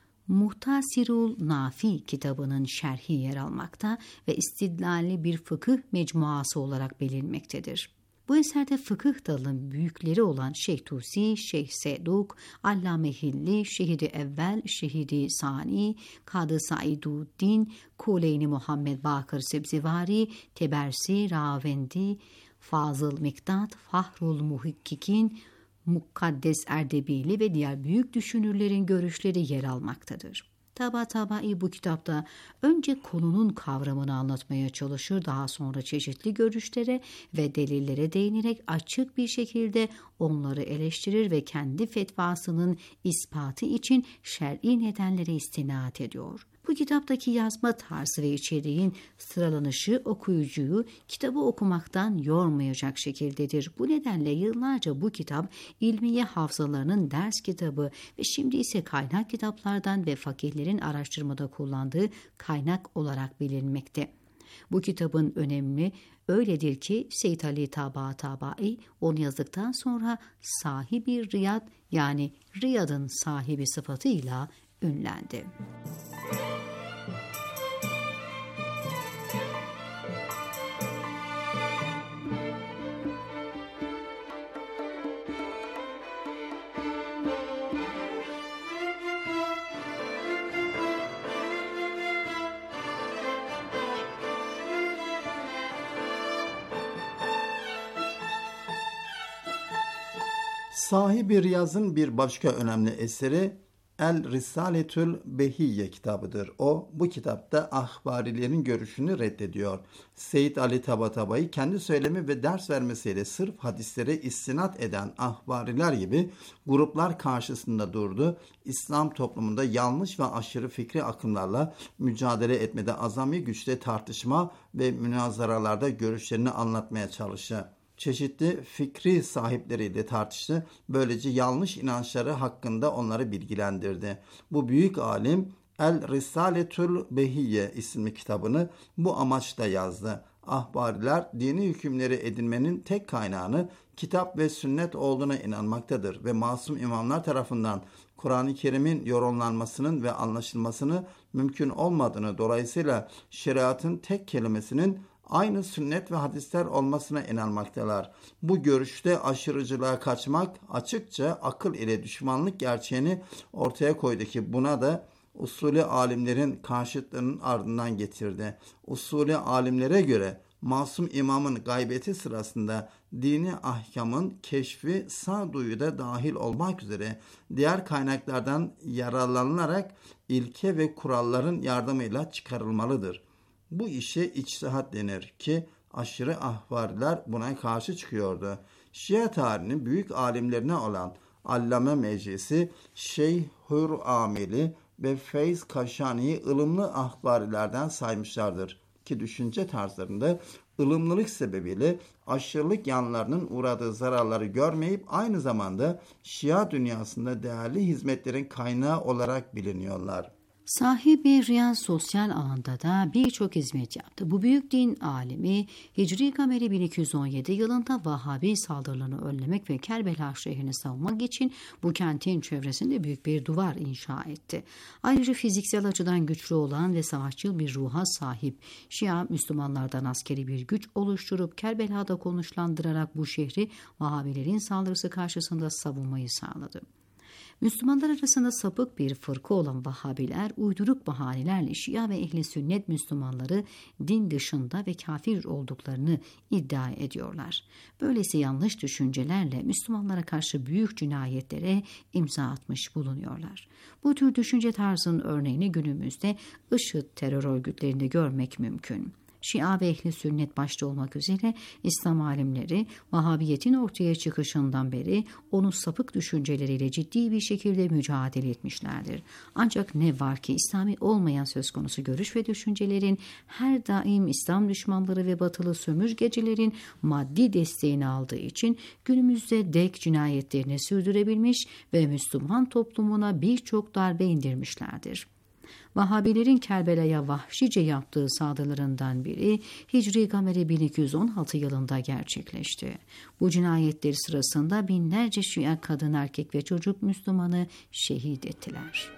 Muhtasirul Nafi kitabının şerhi yer almakta ve istidlalli bir fıkıh mecmuası olarak bilinmektedir. Bu eserde fıkıh dalının büyükleri olan Şeyh Tusi, Şeyh Seduk, Allame Hilli, Şehidi Evvel, Şehidi Sani, Kadı Saiduddin, Kuleyni Muhammed Bakır Sebzivari, Tebersi, Ravendi, Fazıl Miktat, Fahrul Muhikkikin, Mukaddes Erdebili ve diğer büyük düşünürlerin görüşleri yer almaktadır. Tabatabai bu kitapta önce konunun kavramını anlatmaya çalışır, daha sonra çeşitli görüşlere ve delillere değinerek açık bir şekilde onları eleştirir ve kendi fetvasının ispatı için şer'i nedenlere istinad ediyor. Bu kitaptaki yazma tarzı ve içeriğin sıralanışı okuyucuyu kitabı okumaktan yormayacak şekildedir. Bu nedenle yıllarca bu kitap ilmiye hafızalarının ders kitabı ve şimdi ise kaynak kitaplardan ve fakihlerin araştırmada kullandığı kaynak olarak bilinmekte. Bu kitabın önemi öyledir ki Seyyid Ali Tabatabai onu yazdıktan sonra sahibi Riyad, yani Riyad'ın sahibi sıfatıyla ünlendi. Sahibi Riyaz'ın bir başka önemli eseri El Risaletül Behiyye kitabıdır. O bu kitapta ahbarilerin görüşünü reddediyor. Seyyid Ali Tabatabai kendi söylemi ve ders vermesiyle sırf hadislere istinat eden ahbariler gibi gruplar karşısında durdu. İslam toplumunda yanlış ve aşırı fikri akımlarla mücadele etmede azami güçte tartışma ve münazaralarda görüşlerini anlatmaya çalıştı. Çeşitli fikri sahipleriyle tartıştı. Böylece yanlış inançları hakkında onları bilgilendirdi. Bu büyük alim El Risaletül Behiyye isimli kitabını bu amaçla yazdı. Ahbariler dini hükümleri edinmenin tek kaynağını kitap ve sünnet olduğuna inanmaktadır ve masum imamlar tarafından Kur'an-ı Kerim'in yorumlanmasının ve anlaşılmasını mümkün olmadığını, dolayısıyla şeriatın tek kelimesinin aynı sünnet ve hadisler olmasına inanmaktalar. Bu görüşte aşırıcılığa kaçmak açıkça akıl ile düşmanlık gerçeğini ortaya koydu ki buna da usulü alimlerin karşıtlığının ardından getirdi. Usulü alimlere göre masum imamın gaybeti sırasında dini ahkamın keşfi sağduyuda dahil olmak üzere diğer kaynaklardan yararlanılarak ilke ve kuralların yardımıyla çıkarılmalıdır. Bu işe içtihat denir ki aşırı ahbariler buna karşı çıkıyordu. Şia tarihinin büyük alimlerine olan Allame Meclisi, Şeyh Hür Amili ve Feyz Kaşani'yi ılımlı ahbarilerden saymışlardır ki düşünce tarzlarında ılımlılık sebebiyle aşırılık yanlarının uğradığı zararları görmeyip aynı zamanda Şia dünyasında değerli hizmetlerin kaynağı olarak biliniyorlar. Sahibi Riyaz sosyal alanda da birçok hizmet yaptı. Bu büyük din alimi Hicri Kameri 1217 yılında Vahabi saldırılarını önlemek ve Kerbela şehrini savunmak için bu kentin çevresinde büyük bir duvar inşa etti. Ayrıca fiziksel açıdan güçlü olan ve savaşçıl bir ruha sahip Şia Müslümanlardan askeri bir güç oluşturup Kerbela'da konuşlandırarak bu şehri Vahabilerin saldırısı karşısında savunmayı sağladı. Müslümanlar arasında sapık bir fırka olan Vahabiler uyduruk bahanelerle Şia ve ehli sünnet Müslümanları din dışında ve kafir olduklarını iddia ediyorlar. Böylesi yanlış düşüncelerle Müslümanlara karşı büyük cinayetlere imza atmış bulunuyorlar. Bu tür düşünce tarzının örneğini günümüzde IŞİD terör örgütlerinde görmek mümkün. Şia ve ehli sünnet başta olmak üzere İslam alimleri Vahabiyetin ortaya çıkışından beri onun sapık düşünceleriyle ciddi bir şekilde mücadele etmişlerdir. Ancak ne var ki İslami olmayan söz konusu görüş ve düşüncelerin her daim İslam düşmanları ve batılı sömürgecilerin maddi desteğini aldığı için günümüzde dek cinayetlerini sürdürebilmiş ve Müslüman toplumuna birçok darbe indirmişlerdir. Vahabilerin Kerbela'ya vahşice yaptığı saldırılarından biri Hicri Kameri 1216 yılında gerçekleşti. Bu cinayetler sırasında binlerce Şia kadın, erkek ve çocuk Müslümanı şehit ettiler.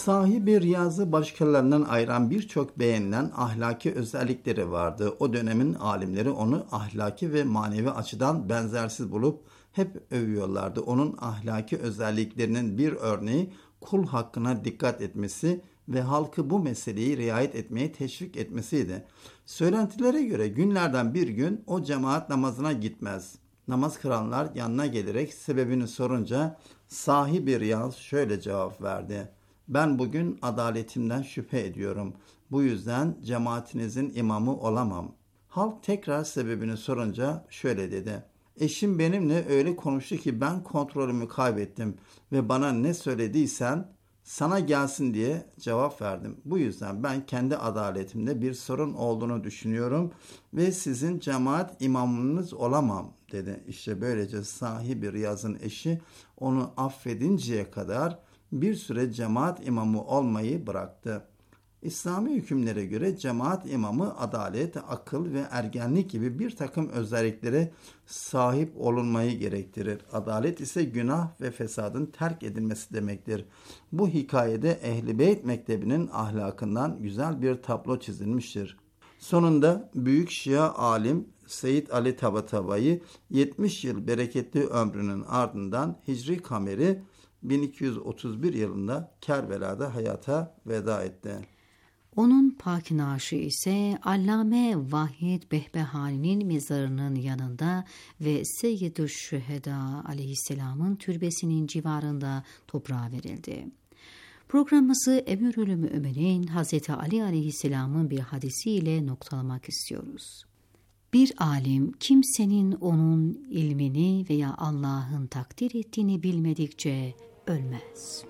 Sahibi Riyaz'ı başkalarından ayıran birçok beğenilen ahlaki özellikleri vardı. O dönemin alimleri onu ahlaki ve manevi açıdan benzersiz bulup hep övüyorlardı. Onun ahlaki özelliklerinin bir örneği kul hakkına dikkat etmesi ve halkı bu meseleyi riayet etmeye teşvik etmesiydi. Söylentilere göre günlerden bir gün o cemaat namazına gitmez. Namaz kılanlar yanına gelerek sebebini sorunca sahibi Riyaz şöyle cevap verdi: "Ben bugün adaletimden şüphe ediyorum. Bu yüzden cemaatinizin imamı olamam." Halk tekrar sebebini sorunca şöyle dedi: "Eşim benimle öyle konuştu ki ben kontrolümü kaybettim ve bana ne söylediysen sana gelsin diye cevap verdim. Bu yüzden ben kendi adaletimde bir sorun olduğunu düşünüyorum ve sizin cemaat imamınız olamam," dedi. İşte böylece sahibi Riyaz'ın eşi onu affedinceye kadar bir süre cemaat imamı olmayı bıraktı. İslami hükümlere göre cemaat imamı adalet, akıl ve ergenlik gibi bir takım özelliklere sahip olunmayı gerektirir. Adalet ise günah ve fesadın terk edilmesi demektir. Bu hikayede Ehl-i Beyt Mektebi'nin ahlakından güzel bir tablo çizilmiştir. Sonunda büyük Şia alim Seyyid Ali Tabatabai 70 yıl bereketli ömrünün ardından Hicri Kameri 1231 yılında Kerbela'da hayata veda etti. Onun pakinaşı ise Allame Vahid Behbehani'nin mezarının yanında ve Seyyid-i Şüheda aleyhisselamın türbesinin civarında toprağa verildi. Programımızı Emirül Mü'minin Hazreti Ali aleyhisselamın bir hadisiyle noktalamak istiyoruz. Bir alim kimsenin onun ilmini veya Allah'ın takdir ettiğini bilmedikçe ölmez.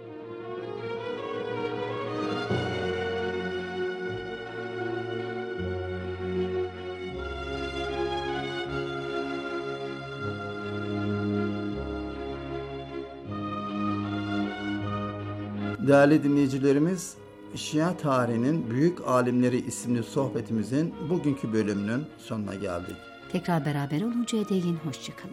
Değerli dinleyicilerimiz, Şia tarihinin büyük alimleri isimli sohbetimizin bugünkü bölümünün sonuna geldik. Tekrar beraber oluncaya değin hoşçakalın.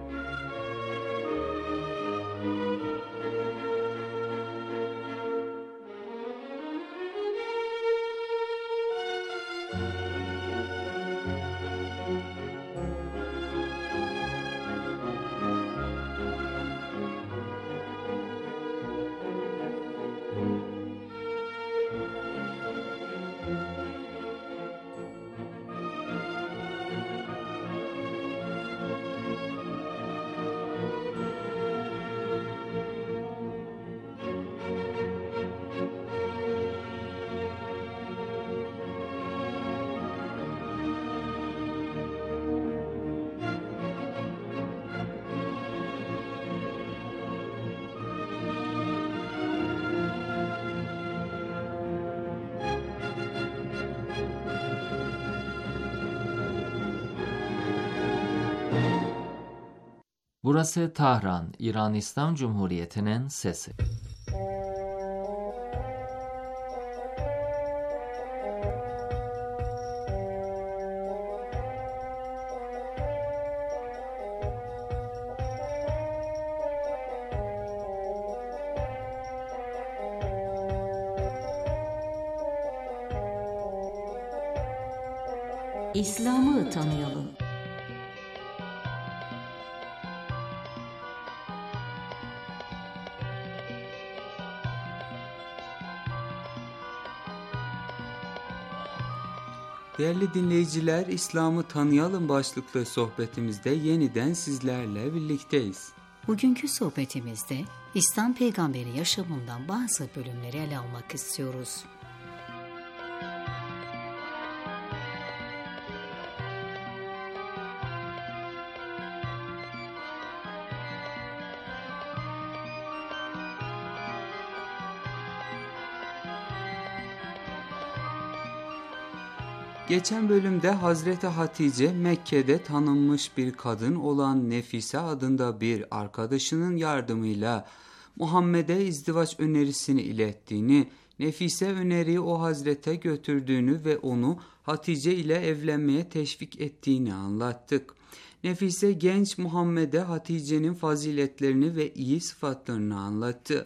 Burası Tahran, İran İslam Cumhuriyeti'nin sesi. İslam'ı tanıyalım. Değerli dinleyiciler, İslam'ı tanıyalım başlıklı sohbetimizde yeniden sizlerle birlikteyiz. Bugünkü sohbetimizde İslam peygamberi yaşamından bazı bölümleri ele almak istiyoruz. Geçen bölümde Hazreti Hatice Mekke'de tanınmış bir kadın olan Nefise adında bir arkadaşının yardımıyla Muhammed'e izdivaç önerisini ilettiğini, Nefise öneriyi o Hazret'e götürdüğünü ve onu Hatice ile evlenmeye teşvik ettiğini anlattık. Nefise genç Muhammed'e Hatice'nin faziletlerini ve iyi sıfatlarını anlattı.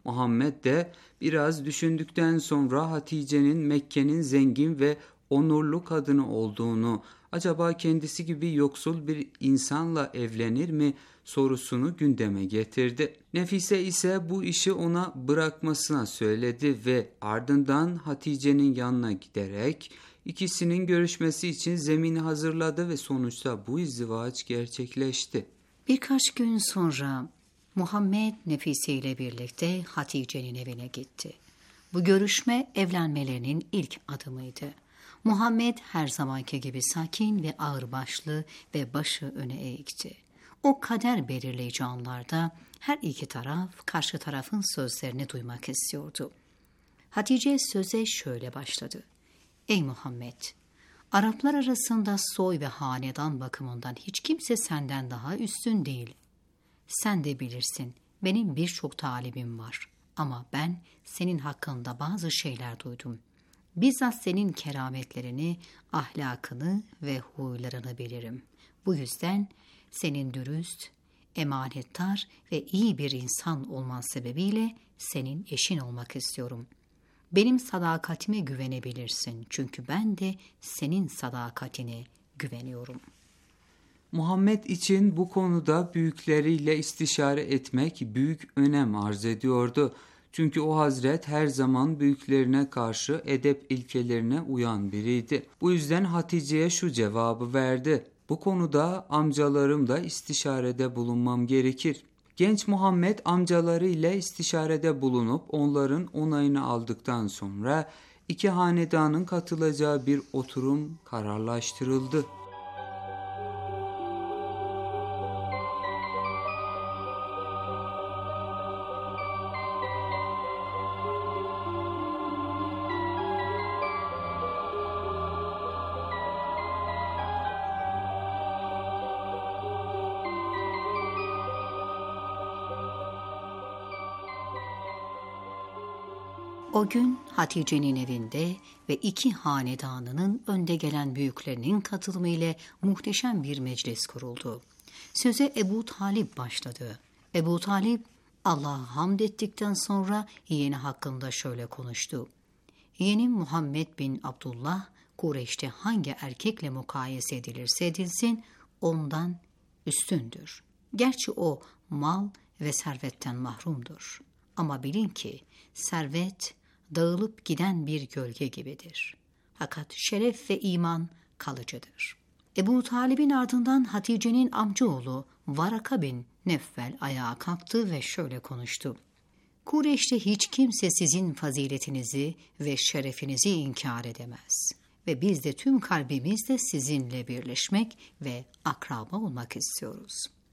Muhammed de biraz düşündükten sonra Hatice'nin Mekke'nin zengin ve onurlu kadını olduğunu, acaba kendisi gibi yoksul bir insanla evlenir mi sorusunu gündeme getirdi. Nefise ise bu işi ona bırakmasına söyledi ve ardından Hatice'nin yanına giderek ikisinin görüşmesi için zemini hazırladı ve sonuçta bu izdivaç gerçekleşti. Birkaç gün sonra Muhammed Nefise ile birlikte Hatice'nin evine gitti. Bu görüşme evlenmelerinin ilk adımıydı. Muhammed her zamanki gibi sakin ve ağırbaşlı ve başı öne eğikti. O kader belirleyici anlarda her iki taraf karşı tarafın sözlerini duymak istiyordu. Hatice söze şöyle başladı. Ey Muhammed! Araplar arasında soy ve hanedan bakımından hiç kimse senden daha üstün değil. Sen de bilirsin, benim birçok talibim var ama ben senin hakkında bazı şeyler duydum. Bizzat senin kerametlerini, ahlakını ve huylarını bilirim. Bu yüzden senin dürüst, emanettar ve iyi bir insan olman sebebiyle senin eşin olmak istiyorum. Benim sadakatime güvenebilirsin çünkü ben de senin sadakatine güveniyorum. Muhammed için bu konuda büyükleriyle istişare etmek büyük önem arz ediyordu. Çünkü o hazret her zaman büyüklerine karşı edep ilkelerine uyan biriydi. Bu yüzden Hatice'ye şu cevabı verdi. Bu konuda amcalarımla istişarede bulunmam gerekir. Genç Muhammed amcaları ile istişarede bulunup onların onayını aldıktan sonra iki hanedanın katılacağı bir oturum kararlaştırıldı. O gün Hatice'nin evinde ve iki hanedanının önde gelen büyüklerinin katılımı ile muhteşem bir meclis kuruldu. Söze Ebu Talib başladı. Ebu Talib Allah'a hamd ettikten sonra yeğeni hakkında şöyle konuştu. Yeğenim Muhammed bin Abdullah Kureyş'te hangi erkekle mukayese edilirse edilsin ondan üstündür. Gerçi o mal ve servetten mahrumdur. Ama bilin ki servet dağılıp giden bir gölge gibidir. Fakat şeref ve iman kalıcıdır. Ebu Talib'in ardından Hatice'nin amcaoğlu Varaka bin Neffel ayağa kalktı ve şöyle konuştu. Kureyş'te hiç kimse sizin faziletinizi ve şerefinizi inkar edemez. Ve biz de tüm kalbimizle sizinle birleşmek ve akraba olmak istiyoruz.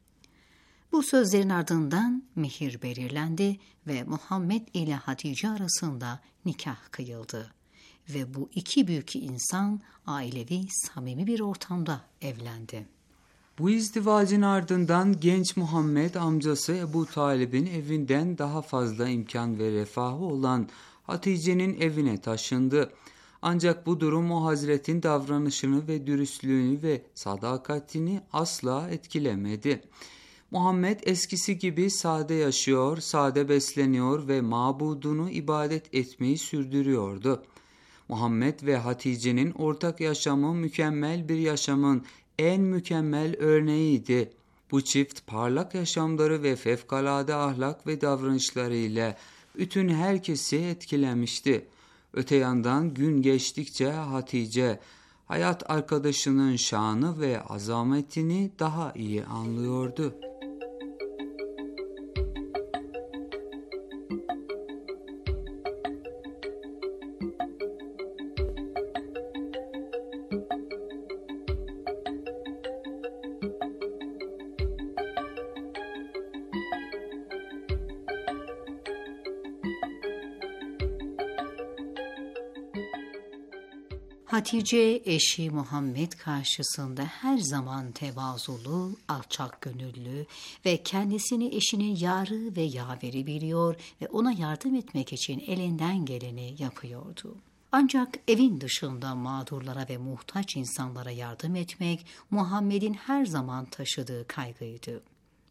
Bu sözlerin ardından mihir belirlendi ve Muhammed ile Hatice arasında nikah kıyıldı. Ve bu iki büyük insan ailevi, samimi bir ortamda evlendi. Bu izdivacın ardından genç Muhammed amcası Ebu Talib'in evinden daha fazla imkan ve refahı olan Hatice'nin evine taşındı. Ancak bu durum o hazretin davranışını ve dürüstlüğünü ve sadakatini asla etkilemedi. Muhammed eskisi gibi sade yaşıyor, sade besleniyor ve mabudunu ibadet etmeyi sürdürüyordu. Muhammed ve Hatice'nin ortak yaşamı mükemmel bir yaşamın en mükemmel örneğiydi. Bu çift parlak yaşamları ve fevkalade ahlak ve davranışlarıyla bütün herkesi etkilemişti. Öte yandan gün geçtikçe Hatice, hayat arkadaşının şanı ve azametini daha iyi anlıyordu. Hatice eşi Muhammed karşısında her zaman tevazulu, alçak gönüllü ve kendisini eşinin yarı ve yaveri biliyor ve ona yardım etmek için elinden geleni yapıyordu. Ancak evin dışında mağdurlara ve muhtaç insanlara yardım etmek Muhammed'in her zaman taşıdığı kaygıydı.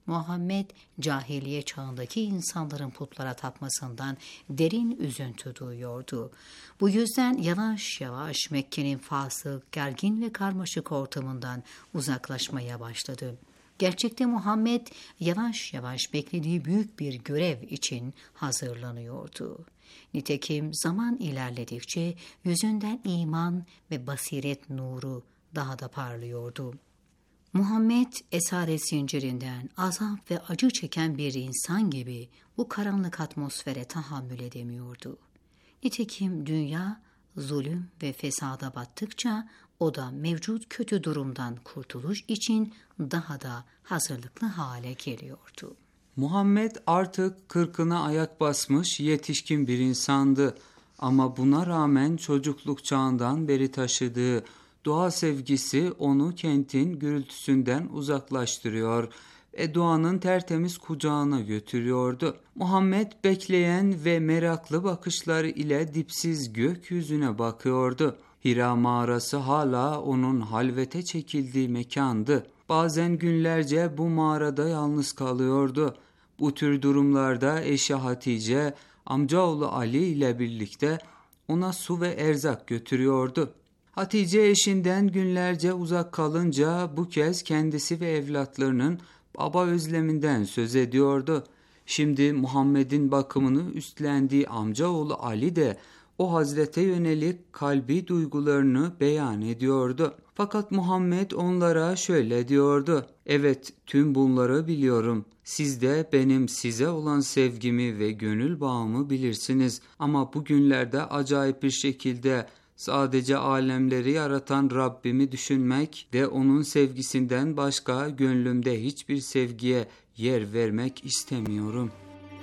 Muhammed, cahiliye çağındaki insanların putlara tapmasından derin üzüntü duyuyordu. Bu yüzden yavaş yavaş Mekke'nin fasık, gergin ve karmaşık ortamından uzaklaşmaya başladı. Gerçekte Muhammed yavaş yavaş beklediği büyük bir görev için hazırlanıyordu. Nitekim zaman ilerledikçe yüzünden iman ve basiret nuru daha da parlıyordu. Muhammed esaret zincirinden azap ve acı çeken bir insan gibi bu karanlık atmosfere tahammül edemiyordu. Nitekim dünya zulüm ve fesada battıkça o da mevcut kötü durumdan kurtuluş için daha da hazırlıklı hale geliyordu. Muhammed artık 40'ına ayak basmış yetişkin bir insandı ama buna rağmen çocukluk çağından beri taşıdığı doğa sevgisi onu kentin gürültüsünden uzaklaştırıyor ve doğanın tertemiz kucağına götürüyordu. Muhammed bekleyen ve meraklı bakışları ile dipsiz gökyüzüne bakıyordu. Hira mağarası hala onun halvete çekildiği mekandı. Bazen günlerce bu mağarada yalnız kalıyordu. Bu tür durumlarda eşi Hatice, amcaoğlu Ali ile birlikte ona su ve erzak götürüyordu. Hatice eşinden günlerce uzak kalınca bu kez kendisi ve evlatlarının baba özleminden söz ediyordu. Şimdi Muhammed'in bakımını üstlendiği amcaoğlu Ali de o Hazrete yönelik kalbi duygularını beyan ediyordu. Fakat Muhammed onlara şöyle diyordu: "Evet, tüm bunları biliyorum. Siz de benim size olan sevgimi ve gönül bağımı bilirsiniz. Ama bugünlerde acayip bir şekilde sadece alemleri yaratan Rabbimi düşünmek ve onun sevgisinden başka gönlümde hiçbir sevgiye yer vermek istemiyorum."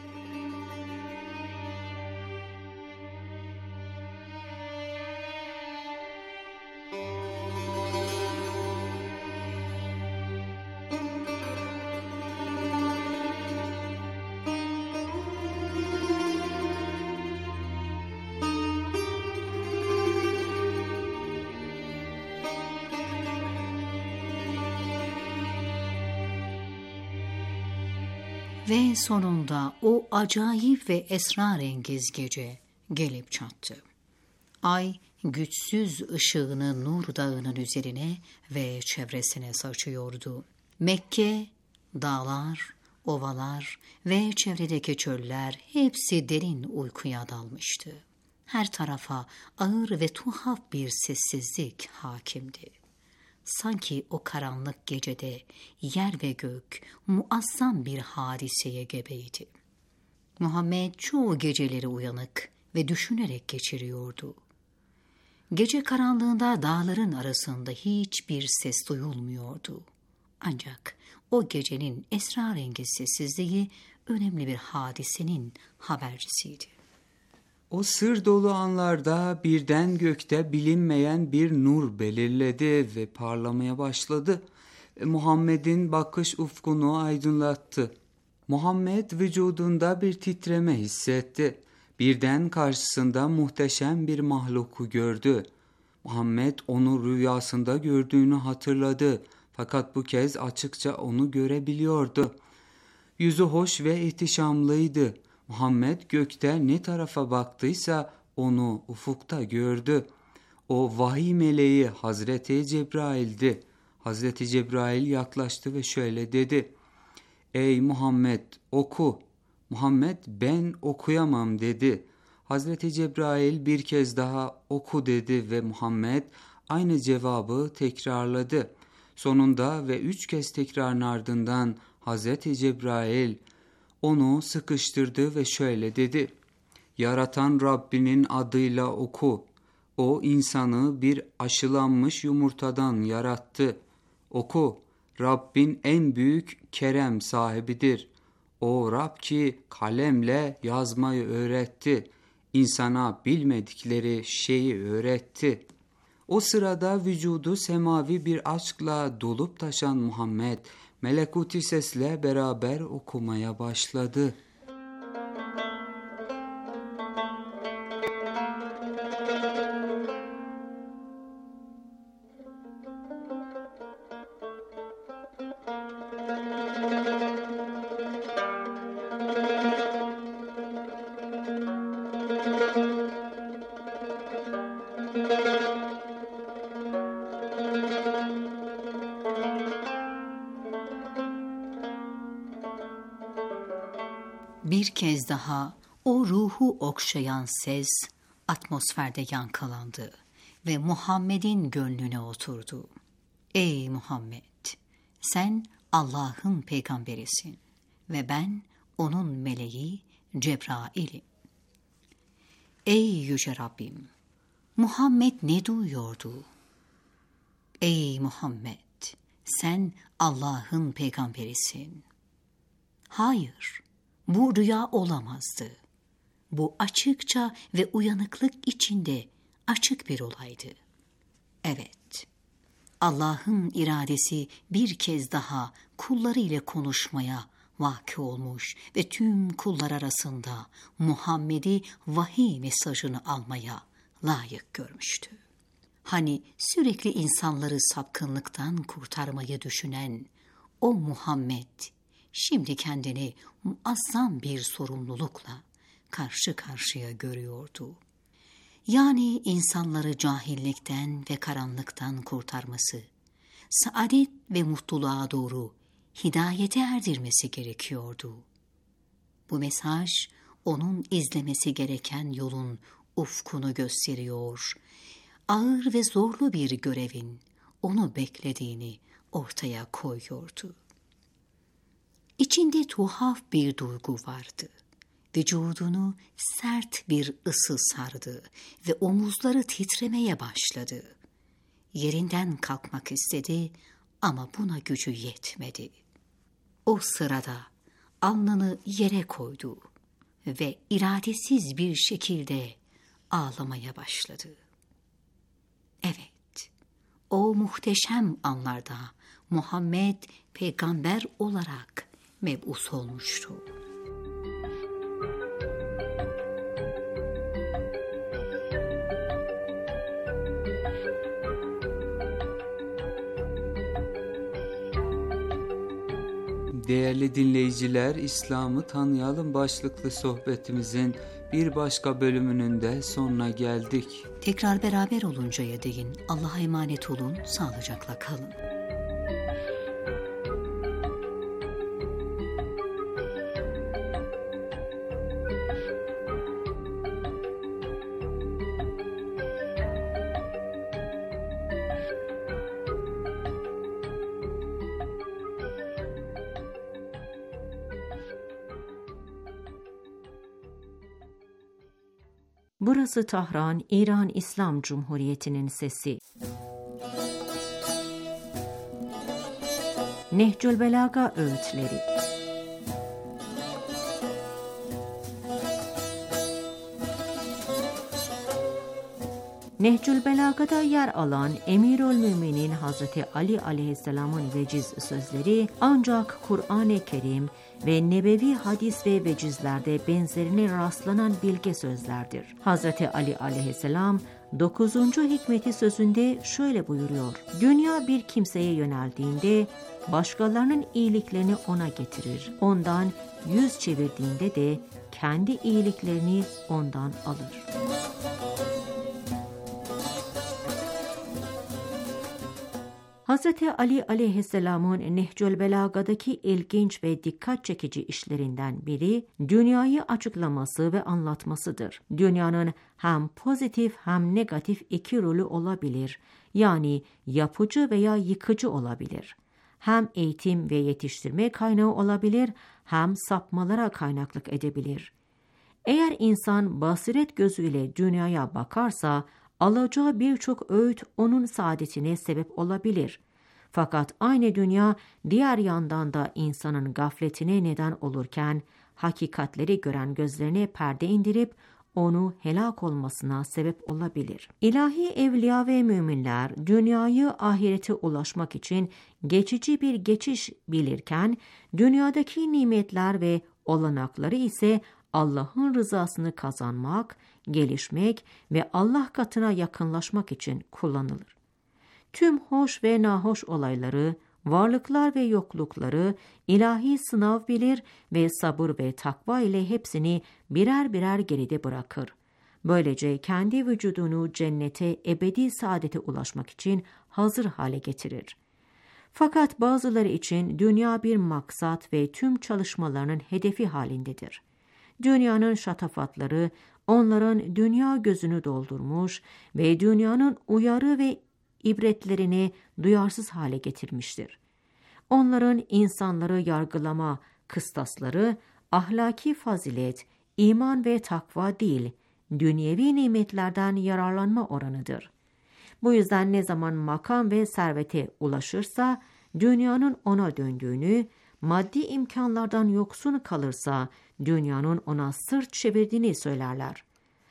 Ve sonunda o acayip ve esrarengiz gece gelip çattı. Ay güçsüz ışığını Nur Dağı'nın üzerine ve çevresine saçıyordu. Mekke, dağlar, ovalar ve çevredeki çöller hepsi derin uykuya dalmıştı. Her tarafa ağır ve tuhaf bir sessizlik hakimdi. Sanki o karanlık gecede yer ve gök muazzam bir hadiseye gebeydi. Muhammed çoğu geceleri uyanık ve düşünerek geçiriyordu. Gece karanlığında dağların arasında hiçbir ses duyulmuyordu. Ancak o gecenin esrarengiz sessizliği önemli bir hadisenin habercisiydi. O sır dolu anlarda birden gökte bilinmeyen bir nur belirledi ve parlamaya başladı. Muhammed'in bakış ufkunu aydınlattı. Muhammed vücudunda bir titreme hissetti. Birden karşısında muhteşem bir mahluku gördü. Muhammed onu rüyasında gördüğünü hatırladı. Fakat bu kez açıkça onu görebiliyordu. Yüzü hoş ve ihtişamlıydı. Muhammed gökte ne tarafa baktıysa onu ufukta gördü. O vahiy meleği Hazreti Cebrail'di. Hazreti Cebrail yaklaştı ve şöyle dedi: "Ey Muhammed, oku." Muhammed "Ben okuyamam." dedi. Hazreti Cebrail bir kez daha "Oku." dedi ve Muhammed aynı cevabı tekrarladı. Sonunda ve 3 kez tekrarın ardından Hazreti Cebrail onu sıkıştırdı ve şöyle dedi: "Yaratan Rabbinin adıyla oku. O insanı bir aşılanmış yumurtadan yarattı. Oku. Rabbin en büyük kerem sahibidir. O Rab ki kalemle yazmayı öğretti. İnsana bilmedikleri şeyi öğretti." O sırada vücudu semavi bir aşkla dolup taşan Muhammed melekuti sesle beraber okumaya başladı. Bir kez daha o ruhu okşayan ses atmosferde yankılandı ve Muhammed'in gönlüne oturdu. Ey Muhammed! Sen Allah'ın peygamberisin ve ben onun meleği Cebrail'im. Ey yüce Rabbim! Muhammed ne duyuyordu? Ey Muhammed! Sen Allah'ın peygamberisin. Hayır, bu rüya olamazdı. Bu açıkça ve uyanıklık içinde açık bir olaydı. Evet, Allah'ın iradesi bir kez daha kulları ile konuşmaya vaki olmuş ve tüm kullar arasında Muhammed'i vahiy mesajını almaya layık görmüştü. Hani sürekli insanları sapkınlıktan kurtarmayı düşünen o Muhammed, şimdi kendini muazzam bir sorumlulukla karşı karşıya görüyordu. Yani insanları cahillikten ve karanlıktan kurtarması, saadet ve mutluluğa doğru hidayete erdirmesi gerekiyordu. Bu mesaj, onun izlemesi gereken yolun ufkunu gösteriyor, ağır ve zorlu bir görevin onu beklediğini ortaya koyuyordu. İçinde tuhaf bir duygu vardı. Vücudunu sert bir ısı sardı ve omuzları titremeye başladı. Yerinden kalkmak istedi ama buna gücü yetmedi. O sırada alnını yere koydu ve iradesiz bir şekilde ağlamaya başladı. Evet, o muhteşem anlarda Muhammed peygamber olarak meb'us olmuştu. Değerli dinleyiciler, İslam'ı tanıyalım başlıklı sohbetimizin bir başka bölümünün de sonuna geldik. Tekrar beraber oluncaya değin Allah'a emanet olun, sağlıcakla kalın. Burası Tahran, İran İslam Cumhuriyeti'nin sesi. Nehcül Belaga öğütleri. Nehcül Belaga'da yer alan Emirülmüminin Hazreti Ali aleyhisselamın veciz sözleri ancak Kur'an-ı Kerim ve nebevi hadis ve vecizlerde benzerine rastlanan bilge sözlerdir. Hazreti Ali aleyhisselam 9. hikmeti sözünde şöyle buyuruyor: Dünya bir kimseye yöneldiğinde başkalarının iyiliklerini ona getirir. Ondan yüz çevirdiğinde de kendi iyiliklerini ondan alır. Hz. Ali aleyhisselamın Nehcül Belaga'daki ilginç ve dikkat çekici işlerinden biri, dünyayı açıklaması ve anlatmasıdır. Dünyanın hem pozitif hem negatif iki rolü olabilir, yani yapıcı veya yıkıcı olabilir. Hem eğitim ve yetiştirme kaynağı olabilir, hem sapmalara kaynaklık edebilir. Eğer insan basiret gözüyle dünyaya bakarsa, alacağı birçok öğüt onun saadetine sebep olabilir. Fakat aynı dünya diğer yandan da insanın gafletine neden olurken, hakikatleri gören gözlerine perde indirip onu helak olmasına sebep olabilir. İlahi evliya ve müminler dünyayı ahirete ulaşmak için geçici bir geçiş bilirken, dünyadaki nimetler ve olanakları ise Allah'ın rızasını kazanmak, gelişmek ve Allah katına yakınlaşmak için kullanılır. Tüm hoş ve nahoş olayları, varlıklar ve yoklukları ilahi sınav bilir ve sabır ve takva ile hepsini birer birer geride bırakır. Böylece kendi vücudunu cennete, ebedi saadete ulaşmak için hazır hale getirir. Fakat bazıları için dünya bir maksat ve tüm çalışmalarının hedefi halindedir. Dünyanın şatafatları onların dünya gözünü doldurmuş ve dünyanın uyarı ve ibretlerini duyarsız hale getirmiştir. Onların insanları yargılama kıstasları ahlaki fazilet, iman ve takva değil, dünyevi nimetlerden yararlanma oranıdır. Bu yüzden ne zaman makam ve servete ulaşırsa, dünyanın ona döndüğünü, maddi imkanlardan yoksun kalırsa, dünyanın ona sırt çevirdiğini söylerler.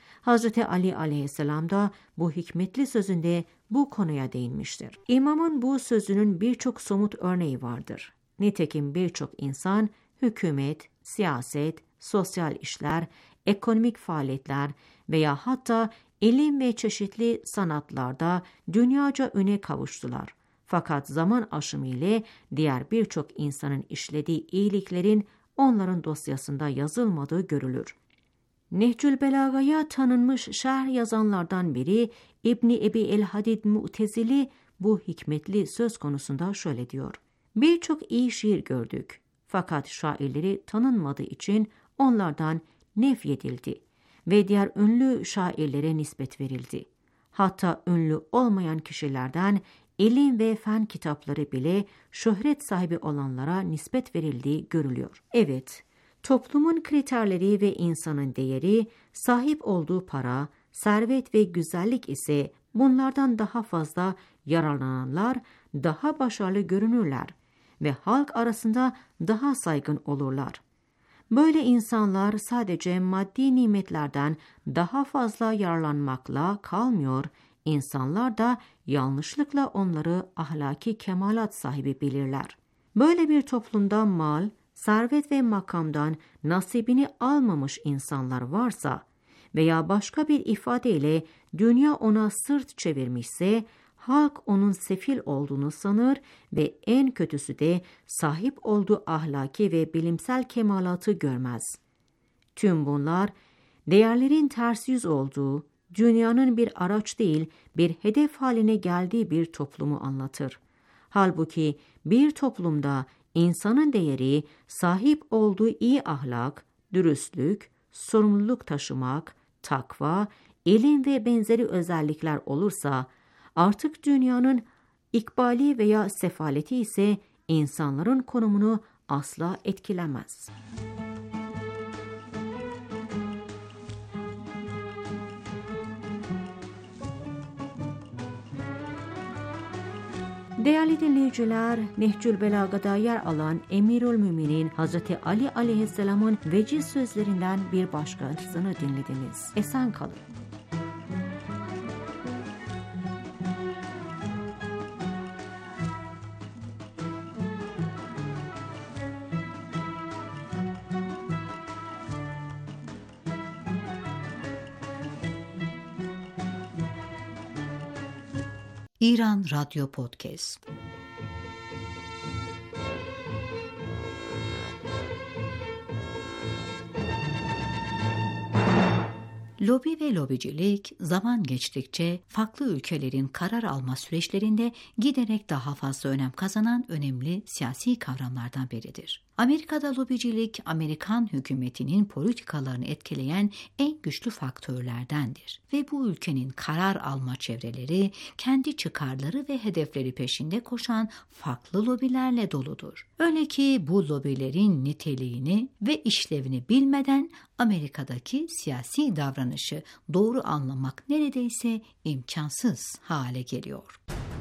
Hz. Ali aleyhisselam da bu hikmetli sözünde bu konuya değinmiştir. İmamın bu sözünün birçok somut örneği vardır. Nitekim birçok insan, hükümet, siyaset, sosyal işler, ekonomik faaliyetler veya hatta ilim ve çeşitli sanatlarda dünyaca öne kavuştular. Fakat zaman aşımı ile diğer birçok insanın işlediği iyiliklerin onların dosyasında yazılmadığı görülür. Nehcül Belaga'ya tanınmış şerh yazanlardan biri İbni Ebi el-Hadid Mu'tezili bu hikmetli söz konusunda şöyle diyor. Birçok iyi şiir gördük. Fakat şairleri tanınmadığı için onlardan nefyedildi ve diğer ünlü şairlere nispet verildi. Hatta ünlü olmayan kişilerden ilim ve fen kitapları bile şöhret sahibi olanlara nispet verildiği görülüyor. Evet, toplumun kriterleri ve insanın değeri, sahip olduğu para, servet ve güzellik ise bunlardan daha fazla yararlananlar daha başarılı görünürler ve halk arasında daha saygın olurlar. Böyle insanlar sadece maddi nimetlerden daha fazla yararlanmakla kalmıyor, insanlar da yanlışlıkla onları ahlaki kemalat sahibi bilirler. Böyle bir toplumda mal, servet ve makamdan nasibini almamış insanlar varsa veya başka bir ifadeyle dünya ona sırt çevirmişse, halk onun sefil olduğunu sanır ve en kötüsü de sahip olduğu ahlaki ve bilimsel kemalatı görmez. Tüm bunlar, değerlerin ters yüz olduğu, dünyanın bir araç değil, bir hedef haline geldiği bir toplumu anlatır. Halbuki bir toplumda insanın değeri, sahip olduğu iyi ahlak, dürüstlük, sorumluluk taşımak, takva, ilim ve benzeri özellikler olursa, artık dünyanın ikbali veya sefaleti ise insanların konumunu asla etkilemez. Değerli dinleyiciler, Nehcül Belaga'da yer alan Emirülmüminin Hz. Ali aleyhisselamın veciz sözlerinden bir başkasını dinlediniz. Esen kalın. İran Radyo Podcast. Lobi ve lobicilik zaman geçtikçe farklı ülkelerin karar alma süreçlerinde giderek daha fazla önem kazanan önemli siyasi kavramlardan biridir. Amerika'da lobicilik, Amerikan hükümetinin politikalarını etkileyen en güçlü faktörlerdendir ve bu ülkenin karar alma çevreleri, kendi çıkarları ve hedefleri peşinde koşan farklı lobilerle doludur. Öyle ki bu lobilerin niteliğini ve işlevini bilmeden Amerika'daki siyasi davranışı doğru anlamak neredeyse imkansız hale geliyor.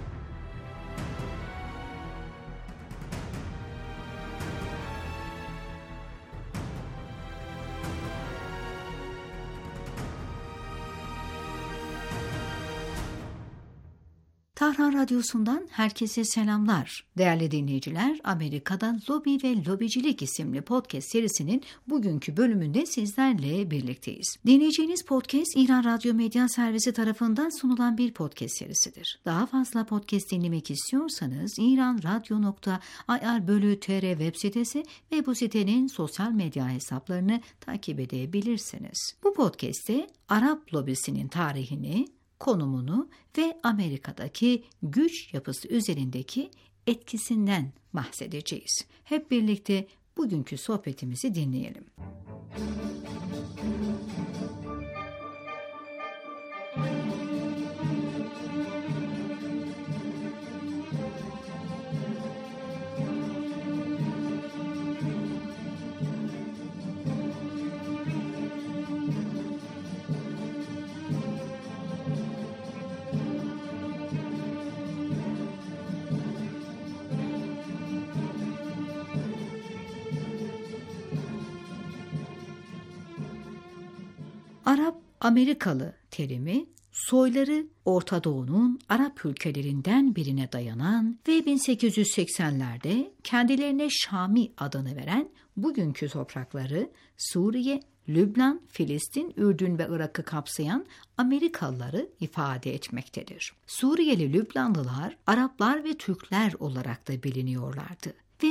Tahran Radyosu'ndan herkese selamlar. Değerli dinleyiciler, Amerika'da Lobi ve Lobicilik isimli podcast serisinin bugünkü bölümünde sizlerle birlikteyiz. Dinleyeceğiniz podcast İran Radyo Medya Servisi tarafından sunulan bir podcast serisidir. Daha fazla podcast dinlemek istiyorsanız iranradyo.ir/tr web sitesi ve bu sitenin sosyal medya hesaplarını takip edebilirsiniz. Bu podcast'te Arap lobisinin tarihini, konumunu ve Amerika'daki güç yapısı üzerindeki etkisinden bahsedeceğiz. Hep birlikte bugünkü sohbetimizi dinleyelim. Arap Amerikalı terimi soyları Orta Doğu'nun Arap ülkelerinden birine dayanan ve 1880'lerde kendilerine Şami adını veren bugünkü toprakları Suriye, Lübnan, Filistin, Ürdün ve Irak'ı kapsayan Amerikalıları ifade etmektedir. Suriyeli Lübnanlılar Araplar ve Türkler olarak da biliniyorlardı. Ve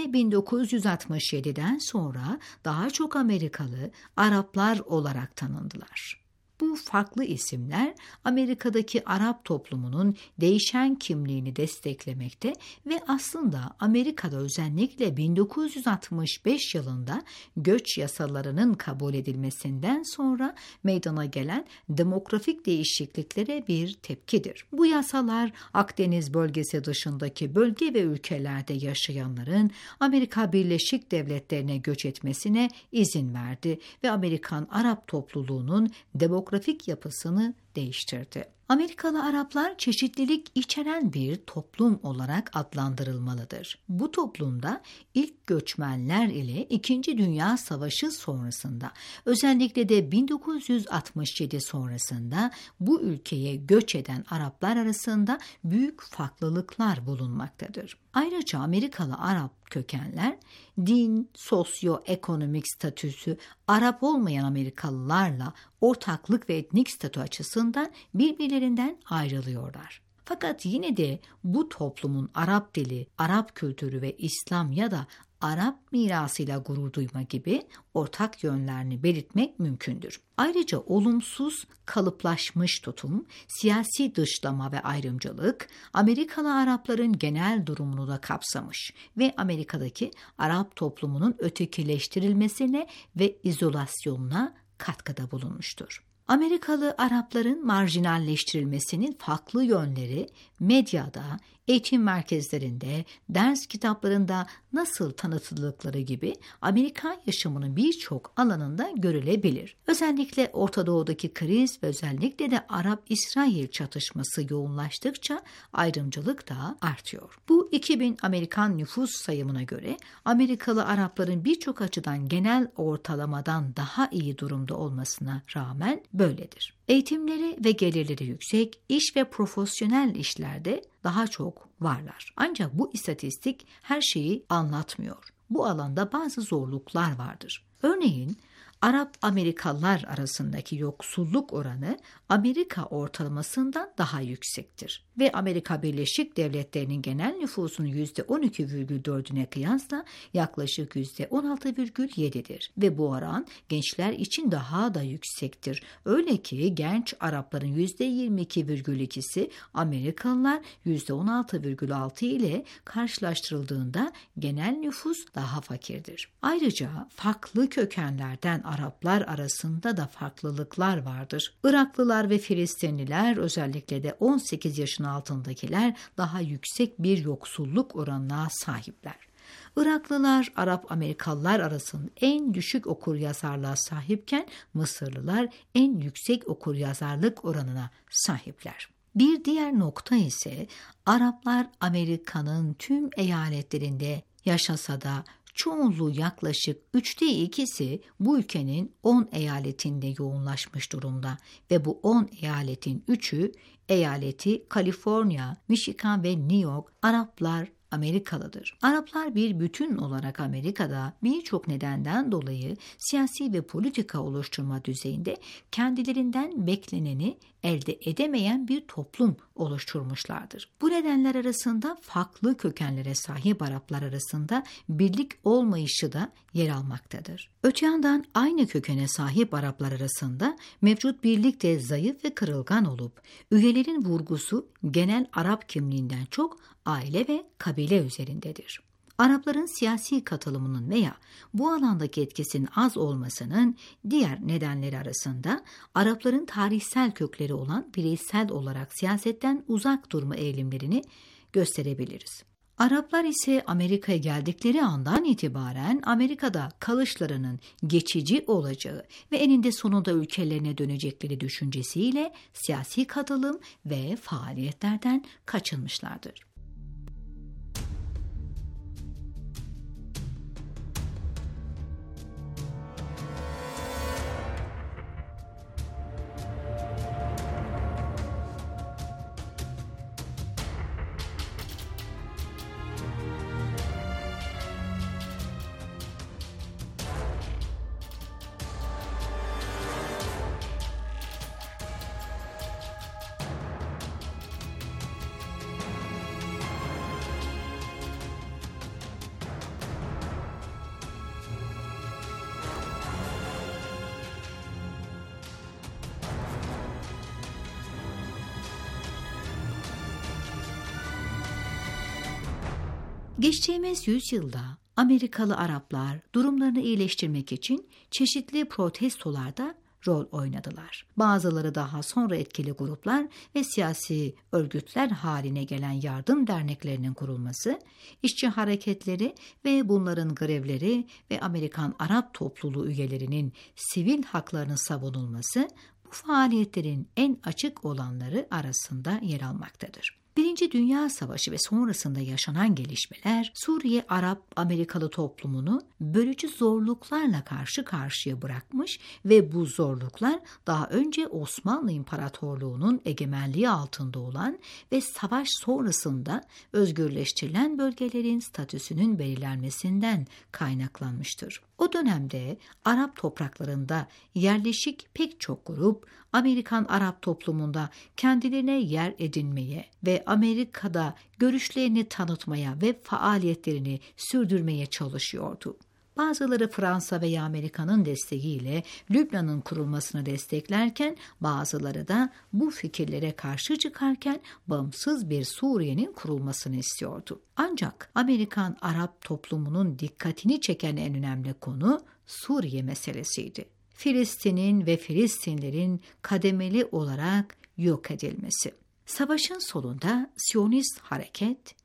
1967'den sonra daha çok Amerikalı Araplar olarak tanındılar. Bu farklı isimler Amerika'daki Arap toplumunun değişen kimliğini desteklemekte ve aslında Amerika'da özellikle 1965 yılında göç yasalarının kabul edilmesinden sonra meydana gelen demografik değişikliklere bir tepkidir. Bu yasalar Akdeniz bölgesi dışındaki bölge ve ülkelerde yaşayanların Amerika Birleşik Devletleri'ne göç etmesine izin verdi ve Amerikan Arap topluluğunun demografik yapısını değiştirdi. Amerikalı Araplar çeşitlilik içeren bir toplum olarak adlandırılmalıdır. Bu toplumda ilk göçmenler ile 2. Dünya Savaşı sonrasında, özellikle de 1967 sonrasında bu ülkeye göç eden Araplar arasında büyük farklılıklar bulunmaktadır. Ayrıca Amerikalı Arap kökenler din, sosyoekonomik statüsü Arap olmayan Amerikalılarla ortaklık ve etnik statü açısından birbirlerinden ayrılıyorlar. Fakat yine de bu toplumun Arap dili, Arap kültürü ve İslam ya da Arap mirasıyla gurur duyma gibi ortak yönlerini belirtmek mümkündür. Ayrıca olumsuz, kalıplaşmış tutum, siyasi dışlama ve ayrımcılık Amerikalı Arapların genel durumunu da kapsamış ve Amerika'daki Arap toplumunun ötekileştirilmesine ve izolasyonuna katkıda bulunmuştur. Amerikalı Arapların marjinalleştirilmesinin farklı yönleri medyada, eğitim merkezlerinde, ders kitaplarında nasıl tanıtıldıkları gibi Amerikan yaşamının birçok alanında görülebilir. Özellikle Orta Doğu'daki kriz ve özellikle de Arap-İsrail çatışması yoğunlaştıkça ayrımcılık da artıyor. Bu 2000 Amerikan nüfus sayımına göre Amerikalı Arapların birçok açıdan genel ortalamadan daha iyi durumda olmasına rağmen böyledir. Eğitimleri ve gelirleri yüksek, iş ve profesyonel işlerde daha çok varlar. Ancak bu istatistik her şeyi anlatmıyor. Bu alanda bazı zorluklar vardır. Örneğin Arap Amerikalılar arasındaki yoksulluk oranı Amerika ortalamasından daha yüksektir ve Amerika Birleşik Devletleri'nin genel nüfusunun %12,4'üne kıyasla yaklaşık %16,7'dir ve bu oran gençler için daha da yüksektir. Öyle ki genç Arapların %22,2'si Amerikalılar %16,6 ile karşılaştırıldığında genel nüfus daha fakirdir. Ayrıca farklı kökenlerden Araplar arasında da farklılıklar vardır. Iraklılar ve Filistinliler, özellikle de 18 yaşın altındakiler daha yüksek bir yoksulluk oranına sahipler. Iraklılar Arap Amerikalılar arasında en düşük okuryazarlığa sahipken Mısırlılar en yüksek okuryazarlık oranına sahipler. Bir diğer nokta ise Araplar Amerika'nın tüm eyaletlerinde yaşasa da çoğunluğu yaklaşık 2/3 bu ülkenin 10 eyaletinde yoğunlaşmış durumda ve bu 10 eyaletin 3'ü eyaleti Kaliforniya, Michigan ve New York Araplar Amerikalıdır. Araplar bir bütün olarak Amerika'da birçok nedenden dolayı siyasi ve politika oluşturma düzeyinde kendilerinden bekleneni elde edemeyen bir toplum oluşturmuşlardır. Bu nedenler arasında farklı kökenlere sahip Araplar arasında birlik olmayışı da yer almaktadır. Öte yandan aynı kökene sahip Araplar arasında mevcut birlik de zayıf ve kırılgan olup üyelerin vurgusu genel Arap kimliğinden çok aile ve kabile üzerindedir. Arapların siyasi katılımının veya bu alandaki etkisinin az olmasının diğer nedenleri arasında Arapların tarihsel kökleri olan bireysel olarak siyasetten uzak durma eğilimlerini gösterebiliriz. Araplar ise Amerika'ya geldikleri andan itibaren Amerika'da kalışlarının geçici olacağı ve eninde sonunda ülkelerine dönecekleri düşüncesiyle siyasi katılım ve faaliyetlerden kaçınmışlardır. Geçtiğimiz yüzyılda Amerikalı Araplar durumlarını iyileştirmek için çeşitli protestolarda rol oynadılar. Bazıları daha sonra etkili gruplar ve siyasi örgütler haline gelen yardım derneklerinin kurulması, işçi hareketleri ve bunların grevleri ve Amerikan Arap topluluğu üyelerinin sivil haklarının savunulması bu faaliyetlerin en açık olanları arasında yer almaktadır. Birinci Dünya Savaşı ve sonrasında yaşanan gelişmeler Suriye Arap-Amerikalı toplumunu bölücü zorluklarla karşı karşıya bırakmış ve bu zorluklar daha önce Osmanlı İmparatorluğu'nun egemenliği altında olan ve savaş sonrasında özgürleştirilen bölgelerin statüsünün belirlenmesinden kaynaklanmıştır. O dönemde Arap topraklarında yerleşik pek çok grup Amerikan Arap toplumunda kendilerine yer edinmeye ve Amerika'da görüşlerini tanıtmaya ve faaliyetlerini sürdürmeye çalışıyordu. Bazıları Fransa veya Amerika'nın desteğiyle Lübnan'ın kurulmasını desteklerken bazıları da bu fikirlere karşı çıkarken bağımsız bir Suriye'nin kurulmasını istiyordu. Ancak Amerikan Arap toplumunun dikkatini çeken en önemli konu Suriye meselesiydi. Filistin'in ve Filistinlerin kademeli olarak yok edilmesi. Savaşın sonunda Siyonist hareket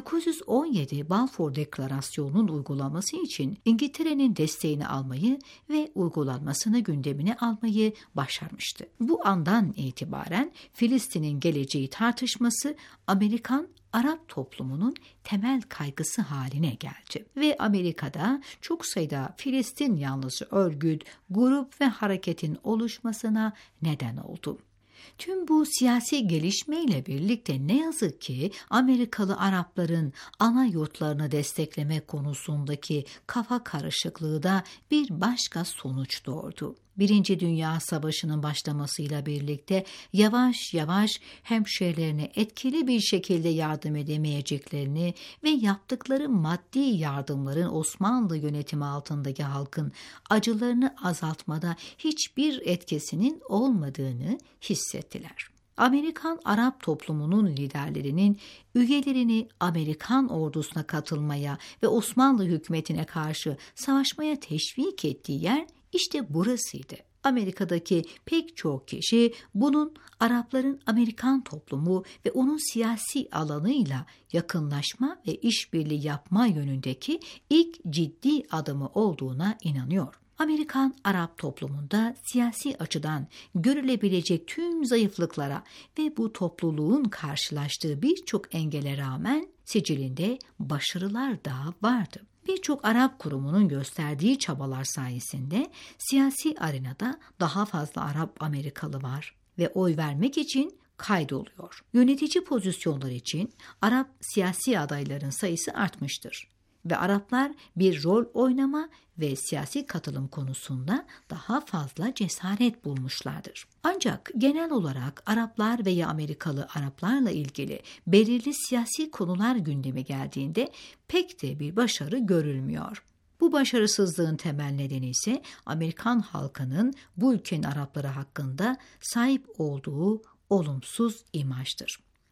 1917 Balfour Deklarasyonu'nun uygulanması için İngiltere'nin desteğini almayı ve uygulanmasını gündemine almayı başarmıştı. Bu andan itibaren Filistin'in geleceği tartışması Amerikan Arap toplumunun temel kaygısı haline geldi ve Amerika'da çok sayıda Filistin yanlısı örgüt, grup ve hareketin oluşmasına neden oldu. Tüm bu siyasi gelişmeyle birlikte ne yazık ki Amerikalı Arapların ana yurtlarını destekleme konusundaki kafa karışıklığı da bir başka sonuç doğurdu. Birinci Dünya Savaşı'nın başlamasıyla birlikte yavaş yavaş hemşehrilerine etkili bir şekilde yardım edemeyeceklerini ve yaptıkları maddi yardımların Osmanlı yönetimi altındaki halkın acılarını azaltmada hiçbir etkisinin olmadığını hissettiler. Amerikan Arap toplumunun liderlerinin üyelerini Amerikan ordusuna katılmaya ve Osmanlı hükümetine karşı savaşmaya teşvik ettiği yer İşte burasıydı. Amerika'daki pek çok kişi bunun Arapların Amerikan toplumu ve onun siyasi alanıyla yakınlaşma ve işbirliği yapma yönündeki ilk ciddi adımı olduğuna inanıyor. Amerikan Arap toplumunda siyasi açıdan görülebilecek tüm zayıflıklara ve bu topluluğun karşılaştığı birçok engele rağmen sicilinde başarılar da vardı. Birçok Arap kurumunun gösterdiği çabalar sayesinde siyasi arenada daha fazla Arap Amerikalı var ve oy vermek için kaydoluyor. Yönetici pozisyonlar için Arap siyasi adayların sayısı artmıştır ve Araplar bir rol oynama ve siyasi katılım konusunda daha fazla cesaret bulmuşlardır. Ancak genel olarak Araplar veya Amerikalı Araplarla ilgili belirli siyasi konular gündeme geldiğinde pek de bir başarı görülmüyor. Bu başarısızlığın temel nedeni ise Amerikan halkının bu ülkenin Arapları hakkında sahip olduğu olumsuz imajdır.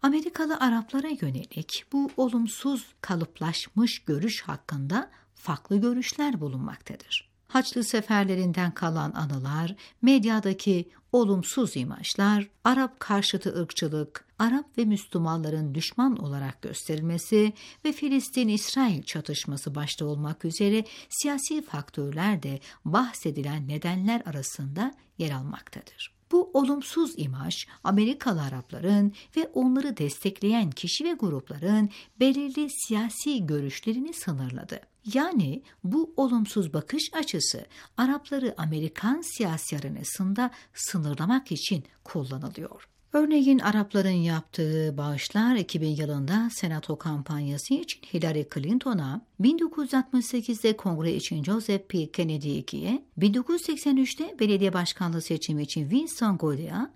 Amerikalı Araplara yönelik bu olumsuz kalıplaşmış görüş hakkında farklı görüşler bulunmaktadır. Haçlı seferlerinden kalan anılar, medyadaki olumsuz imajlar, Arap karşıtı ırkçılık, Arap ve Müslümanların düşman olarak gösterilmesi ve Filistin-İsrail çatışması başta olmak üzere siyasi faktörler de bahsedilen nedenler arasında yer almaktadır. Bu olumsuz imaj Amerikalı Arapların ve onları destekleyen kişi ve grupların belirli siyasi görüşlerini sınırladı. Yani bu olumsuz bakış açısı Arapları Amerikan siyasi arenasında sınırlamak için kullanılıyor. Örneğin Arapların yaptığı bağışlar 2000 yılında Senato kampanyası için Hillary Clinton'a, 1968'de Kongre için Joseph P. Kennedy II'ye, 1983'te belediye başkanlığı seçimi için Winston Goldie'a,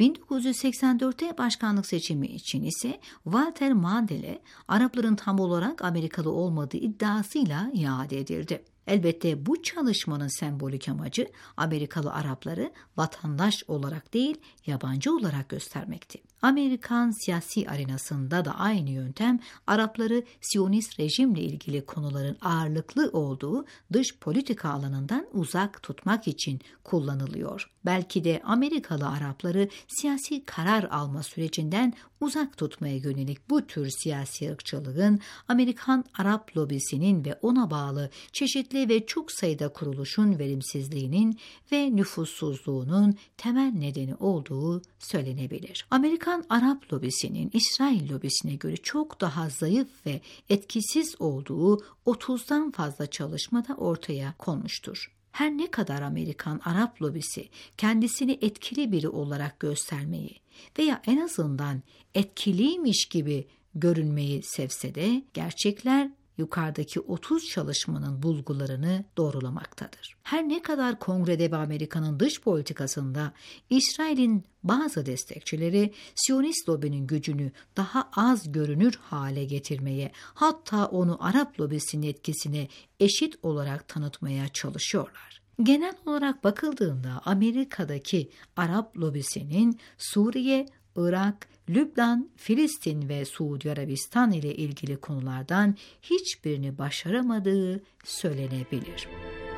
1984'te başkanlık seçimi için ise Walter Mondel'e Arapların tam olarak Amerikalı olmadığı iddiasıyla iade edildi. Elbette bu çalışmanın sembolik amacı Amerikalı Arapları vatandaş olarak değil, yabancı olarak göstermekti. Amerikan siyasi arenasında da aynı yöntem Arapları Siyonist rejimle ilgili konuların ağırlıklı olduğu dış politika alanından uzak tutmak için kullanılıyor. Belki de Amerikalı Arapları siyasi karar alma sürecinden uzak tutmaya yönelik bu tür siyasi ırkçılığın Amerikan Arap lobisinin ve ona bağlı çeşitli ve çok sayıda kuruluşun verimsizliğinin ve nüfussuzluğunun temel nedeni olduğu söylenebilir. Amerikan Arap lobisinin İsrail lobisine göre çok daha zayıf ve etkisiz olduğu 30'dan fazla çalışmada ortaya konmuştur. Her ne kadar Amerikan Arap lobisi kendisini etkili biri olarak göstermeyi veya en azından etkiliymiş gibi görünmeyi sevse de gerçekler yukarıdaki 30 çalışmanın bulgularını doğrulamaktadır. Her ne kadar Kongrede ve Amerika'nın dış politikasında İsrail'in bazı destekçileri Siyonist lobinin gücünü daha az görünür hale getirmeye, hatta onu Arap lobisinin etkisine eşit olarak tanıtmaya çalışıyorlar. Genel olarak bakıldığında Amerika'daki Arap lobisinin Suriye, Irak, Lübnan, Filistin ve Suudi Arabistan ile ilgili konulardan hiçbirini başaramadığı söylenebilir.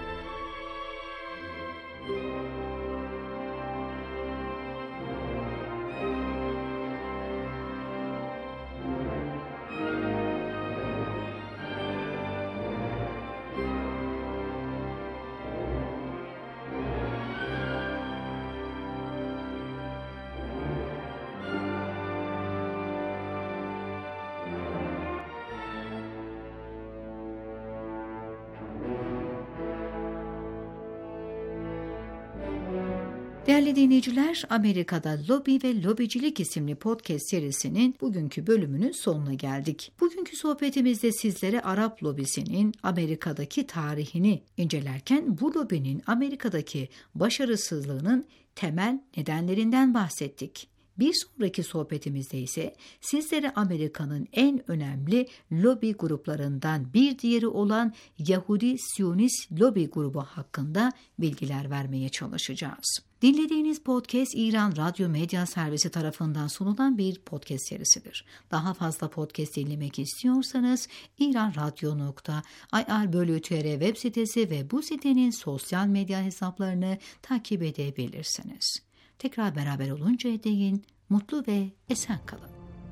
Değerli dinleyiciler, Amerika'da Lobi ve Lobicilik isimli podcast serisinin bugünkü bölümünün sonuna geldik. Bugünkü sohbetimizde sizlere Arap lobisinin Amerika'daki tarihini incelerken bu lobinin Amerika'daki başarısızlığının temel nedenlerinden bahsettik. Bir sonraki sohbetimizde ise sizlere Amerika'nın en önemli lobi gruplarından bir diğeri olan Yahudi Siyonist lobi grubu hakkında bilgiler vermeye çalışacağız. Dinlediğiniz podcast İran Radyo Medya Servisi tarafından sunulan bir podcast serisidir. Daha fazla podcast dinlemek istiyorsanız iranradyo.ir/tr web sitesi ve bu sitenin sosyal medya hesaplarını takip edebilirsiniz. Tekrar beraber oluncaya değin mutlu ve esen kalın.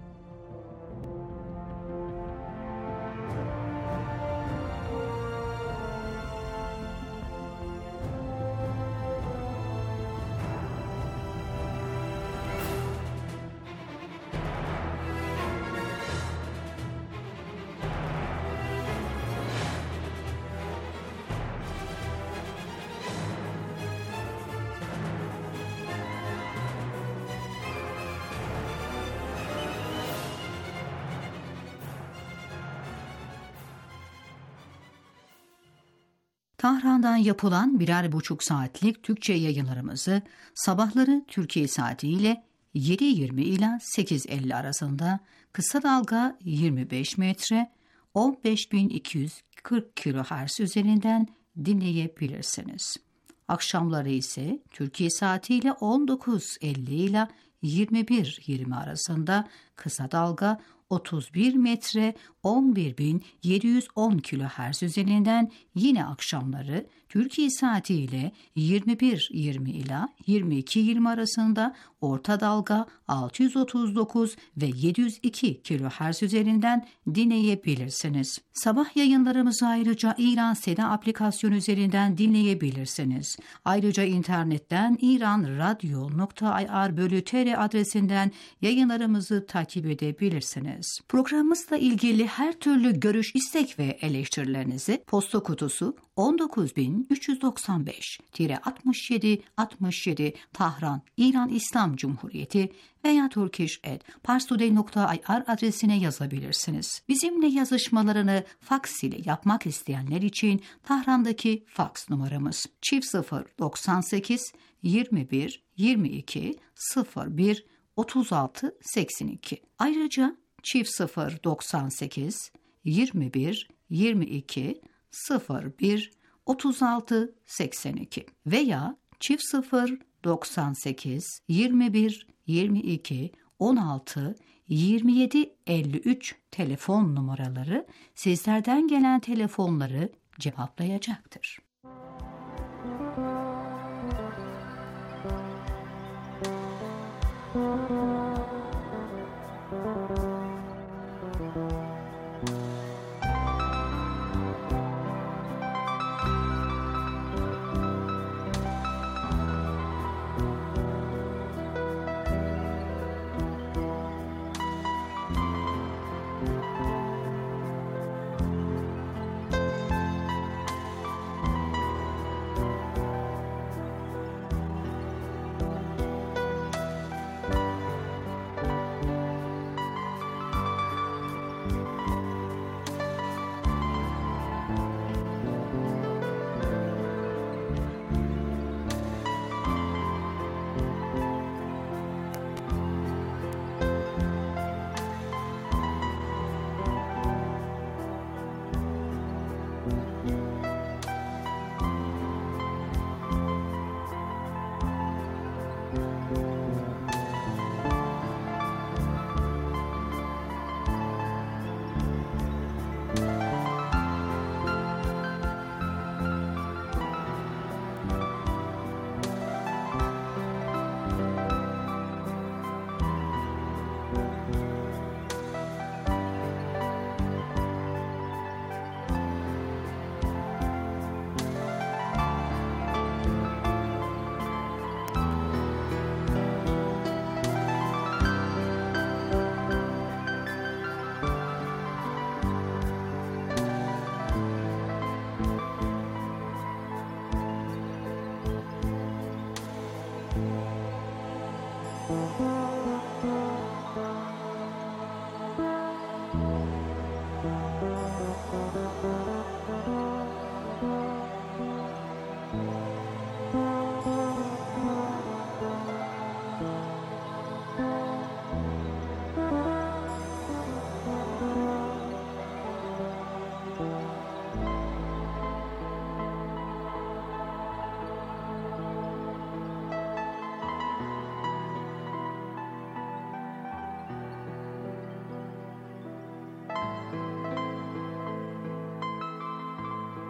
Tahran'dan yapılan 1,5 saatlik Türkçe yayınlarımızı sabahları Türkiye saatiyle 7:20 ila 8:50 arasında kısa dalga 25 metre 15.240 kHz üzerinden dinleyebilirsiniz. Akşamları ise Türkiye saatiyle 19:50 ila 21-20 arasında, kısa dalga 31 metre 11.710 kHz üzerinden yine akşamları Türkiye saatiyle 21:20 ila 22:20 arasında, orta dalga 639 ve 702 kHz üzerinden dinleyebilirsiniz. Sabah yayınlarımızı ayrıca İran Seda aplikasyonu üzerinden dinleyebilirsiniz. Ayrıca internetten iranradio.ir/tr adresinden yayınlarımızı takip edebilirsiniz. Programımızla ilgili her türlü görüş, istek ve eleştirilerinizi posta kutusu 19395-6767 Tahran, İran İslam Cumhuriyeti veya turkish@parstoday.ir adresine yazabilirsiniz. Bizimle yazışmalarını faks ile yapmak isteyenler için Tahran'daki faks numaramız +098 21 22 01 36 82. Ayrıca +098 21 22 01 36 82 veya +098 21 22 16 27 53 telefon numaraları sizlerden gelen telefonları cevaplayacaktır.